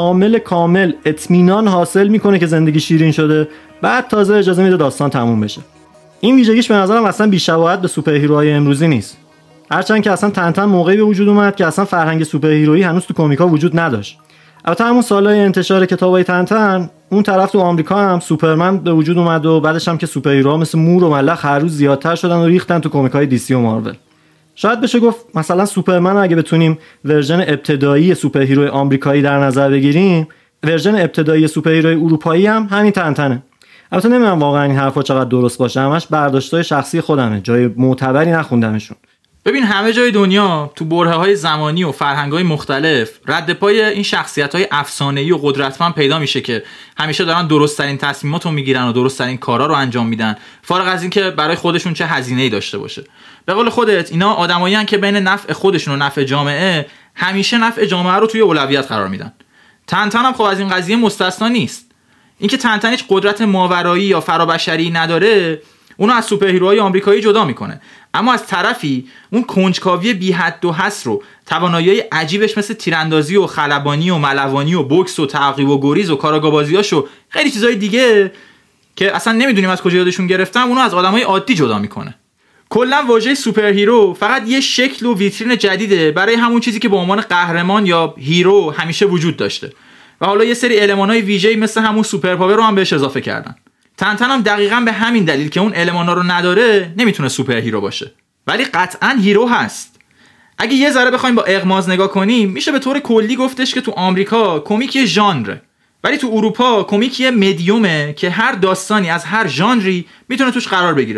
کامل اطمینان حاصل میکنه که زندگی شیرین شده، بعد تازه اجازه میده داستان تموم بشه. این ویژگیش به نظرم اصلا بی‌شباهت به سوپر هیروهای امروزی نیست، هرچند که اصلا تنتن موقعی به وجود اومد که اصلا فرهنگ سوپر هیرویی هنوز تو کمیک‌ها وجود نداشت. البته همون سالهای انتشار کتابای تنتن اون طرف تو آمریکا هم سوپرمن به وجود اومد و بعدش هم که سوپر هیروها مثل مور و ملخ هر روز زیادتر شدن و ریختن تو کمیک‌های دی سی و مارول. شاید بشه گفت مثلا سوپرمن اگه بتونیم ورژن ابتدایی سوپر هیروی آمریکایی در نظر بگیریم، ورژن ابتدایی سوپر هیروی اروپایی هم همین تنتنه. البته نمیدونم واقعا این حرفا چقدر درست باشه، همش برداشتای شخصی خودمه، جای معتبری نخوندمشون. ببین همه جای دنیا تو برهه‌های زمانی و فرهنگ‌های مختلف رد پای این شخصیت‌های افسانه‌ای و قدرتمند پیدا میشه که همیشه دارن درست‌ترین تصمیمات رو میگیرن و درست‌ترین کارا رو انجام میدن، فارغ از اینکه برای خودشون چه هزینه‌ای داشته باشه. به قول خودت اینا آدمایین که بین نفع خودشون و نفع جامعه همیشه نفع جامعه رو توی اولویت قرار میدن. تنتن هم خب از این قضیه مستثنا نیست. اینکه تنتن هیچ قدرت ماورایی یا فرابشری نداره اونو از سوپر هیروهای آمریکایی جدا میکنه، اما از طرفی اون کنجکاوی بی حد و حصر رو توانایی عجیبش مثل تیراندازی و خلبانی و ملوانی و بوکس و تعقیب و گریز و کاراگاه‌بازیاش و خیلی چیزای دیگه که اصلا نمیدونیم از کجا یادشون گرفتن اونو از آدمای عادی جدا میکنه. کلا واژه سوپر هیرو فقط یه شکل و ویترین جدیده برای همون چیزی که به عنوان قهرمان یا هیرو همیشه وجود داشته و حالا یه سری المان‌های ویژه‌ای مثل همون سوپر پاور رو هم بهش اضافه کردن. تنتن هم دقیقاً به همین دلیل که اون المانا رو نداره نمیتونه سوپر هیرو باشه، ولی قطعاً هیرو هست. اگه یه ذره بخوایم با اغماض نگاه کنیم میشه به طور کلی گفتش که تو آمریکا کمیک یه ژانره، ولی تو اروپا کمیک یه مدیومه که هر داستانی از هر ژانری میتونه توش قرار بگیره.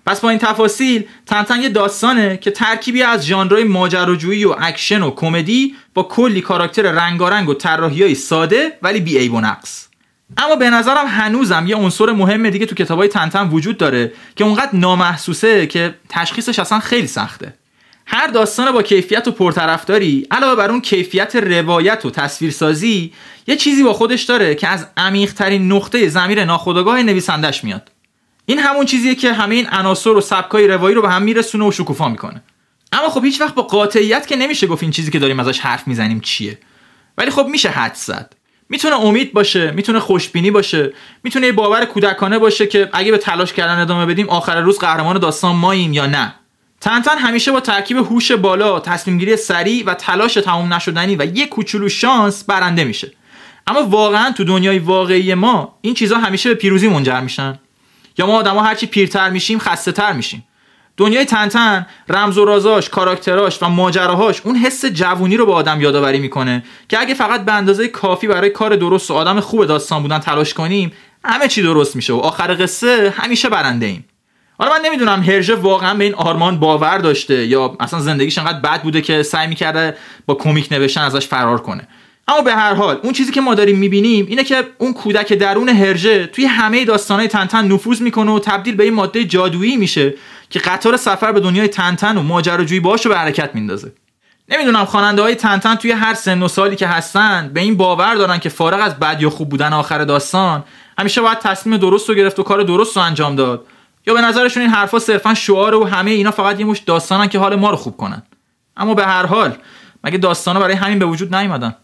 پس با این تفاصیل تنتن یه داستانه که ترکیبی از ژانرهای ماجراجویی و اکشن و کمدی با کلی کاراکتر رنگارنگ و طراحی‌های ساده ولی بی‌عیب و نقص. اما به نظرم هنوزم یه عنصر مهم دیگه تو کتابای تنتن وجود داره که اونقدر نامحسوسه که تشخیصش اصلا خیلی سخته. هر داستان با کیفیت و پرطرفداری علاوه بر اون کیفیت روایت و تصویرسازی یه چیزی با خودش داره که از عمیق‌ترین نقطه ضمیر ناخودآگاه نویسندش میاد. این همون چیزیه که همه این عناصر و سبکای روایی رو به هم میرسونه و شکوفا میکنه. اما خب هیچ وقت با قاطعیت که نمیشه گفت این چیزی که داریم ازش حرف میزنیم چیه. ولی خب میشه حدس زد. میتونه امید باشه، میتونه خوشبینی باشه، میتونه یه باور کودکانه باشه که اگه به تلاش کردن ادامه بدیم آخر روز قهرمان داستان ماییم یا نه. تنتن همیشه با ترکیب هوش بالا، تصمیمگیری سریع و تلاش تمام نشدنی و یک کوچولو شانس برنده میشه. اما واقعا تو دنیای واقعی ما این چیزا همیشه به پیروزی منجر میشن؟ یا ما آدما هرچی پیرتر میشیم خسته‌تر میشیم؟ دنیای تنتن رمز و رازاش، کاراکتراش و ماجراهاش اون حس جوونی رو به آدم یادآوری میکنه که اگه فقط به اندازه کافی برای کار درست و آدم خوب داستان بودن تلاش کنیم همه چی درست میشه و آخر قصه همیشه برنده ایم. حالا من نمیدونم هرژه واقعا به این آرمان باور داشته یا اصلا زندگیش انقدر بد بوده که سعی میکرده با کمیک نوشتن ازش فرار کنه. اما به هر حال اون چیزی که ما داریم میبینیم اینه که اون کودک درون هرژه توی همه داستانهای تنتن نفوذ میکنه و تبدیل به این ماده جادویی میشه که قطار سفر به دنیای تنتن و ماجراجویی باهاشو به حرکت میندازه. نمیدونم خواننده‌های تنتن توی هر سن و سالی که هستن به این باور دارن که فارغ از بد یا خوب بودن آخر داستان همیشه باید تصمیم درست رو گرفت و کار درست رو انجام داد، یا به نظرشون این حرفا صرفا شعار و همه اینا فقط یه مش داستانن که حال ما رو خوب کنن. اما به هر حال مگه داستانا برای همین به وجود نیومدن؟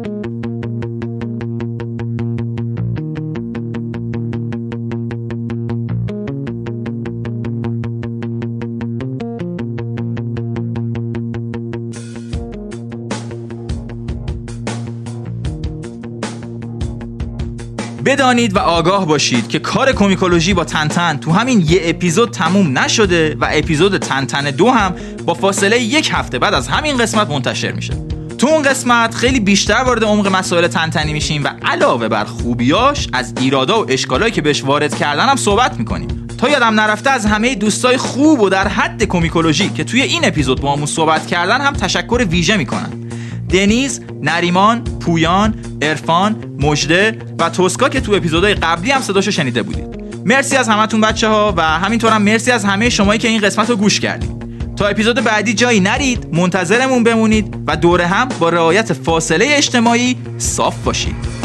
بدانید و آگاه باشید که کار کومیکولوژی با تنتن تو همین یه اپیزود تموم نشده و اپیزود تنتن 2 هم با فاصله 1 هفته بعد از همین قسمت منتشر میشه. تو اون قسمت خیلی بیشتر وارد عمق مسائل تنتنی میشیم و علاوه بر خوبیاش از ایرادا و اشکالایی که بهش وارد کردن هم صحبت میکنیم. تا یادم نرفته از همه دوستای خوب و در حد کومیکولوژی که توی این اپیزود با همون صحبت کردن هم تشکر ویژه میکنم. دنیز، نریمان، پویان، عرفان، مجده و توسکا که تو اپیزودهای قبلی هم صداشو شنیده بودید. مرسی از همتون بچه‌ها و همینطورم مرسی از همه شمایی که این قسمت رو گوش کردید. تا اپیزود بعدی جایی نرید، منتظرمون بمونید و دوره هم با رعایت فاصله اجتماعی صاف باشید.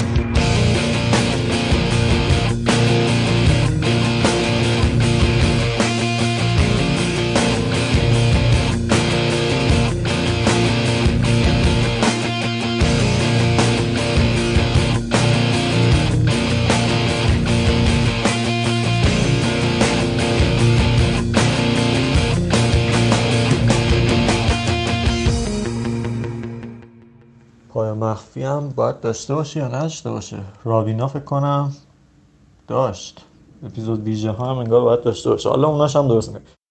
پایان مخفی هم باید داشته باشه یا نداشته باشه؟ رابینا فکر کنم داشت. اپیزود ویژه ها هم انگار باید داشته باشه. حالا اوناش هم درست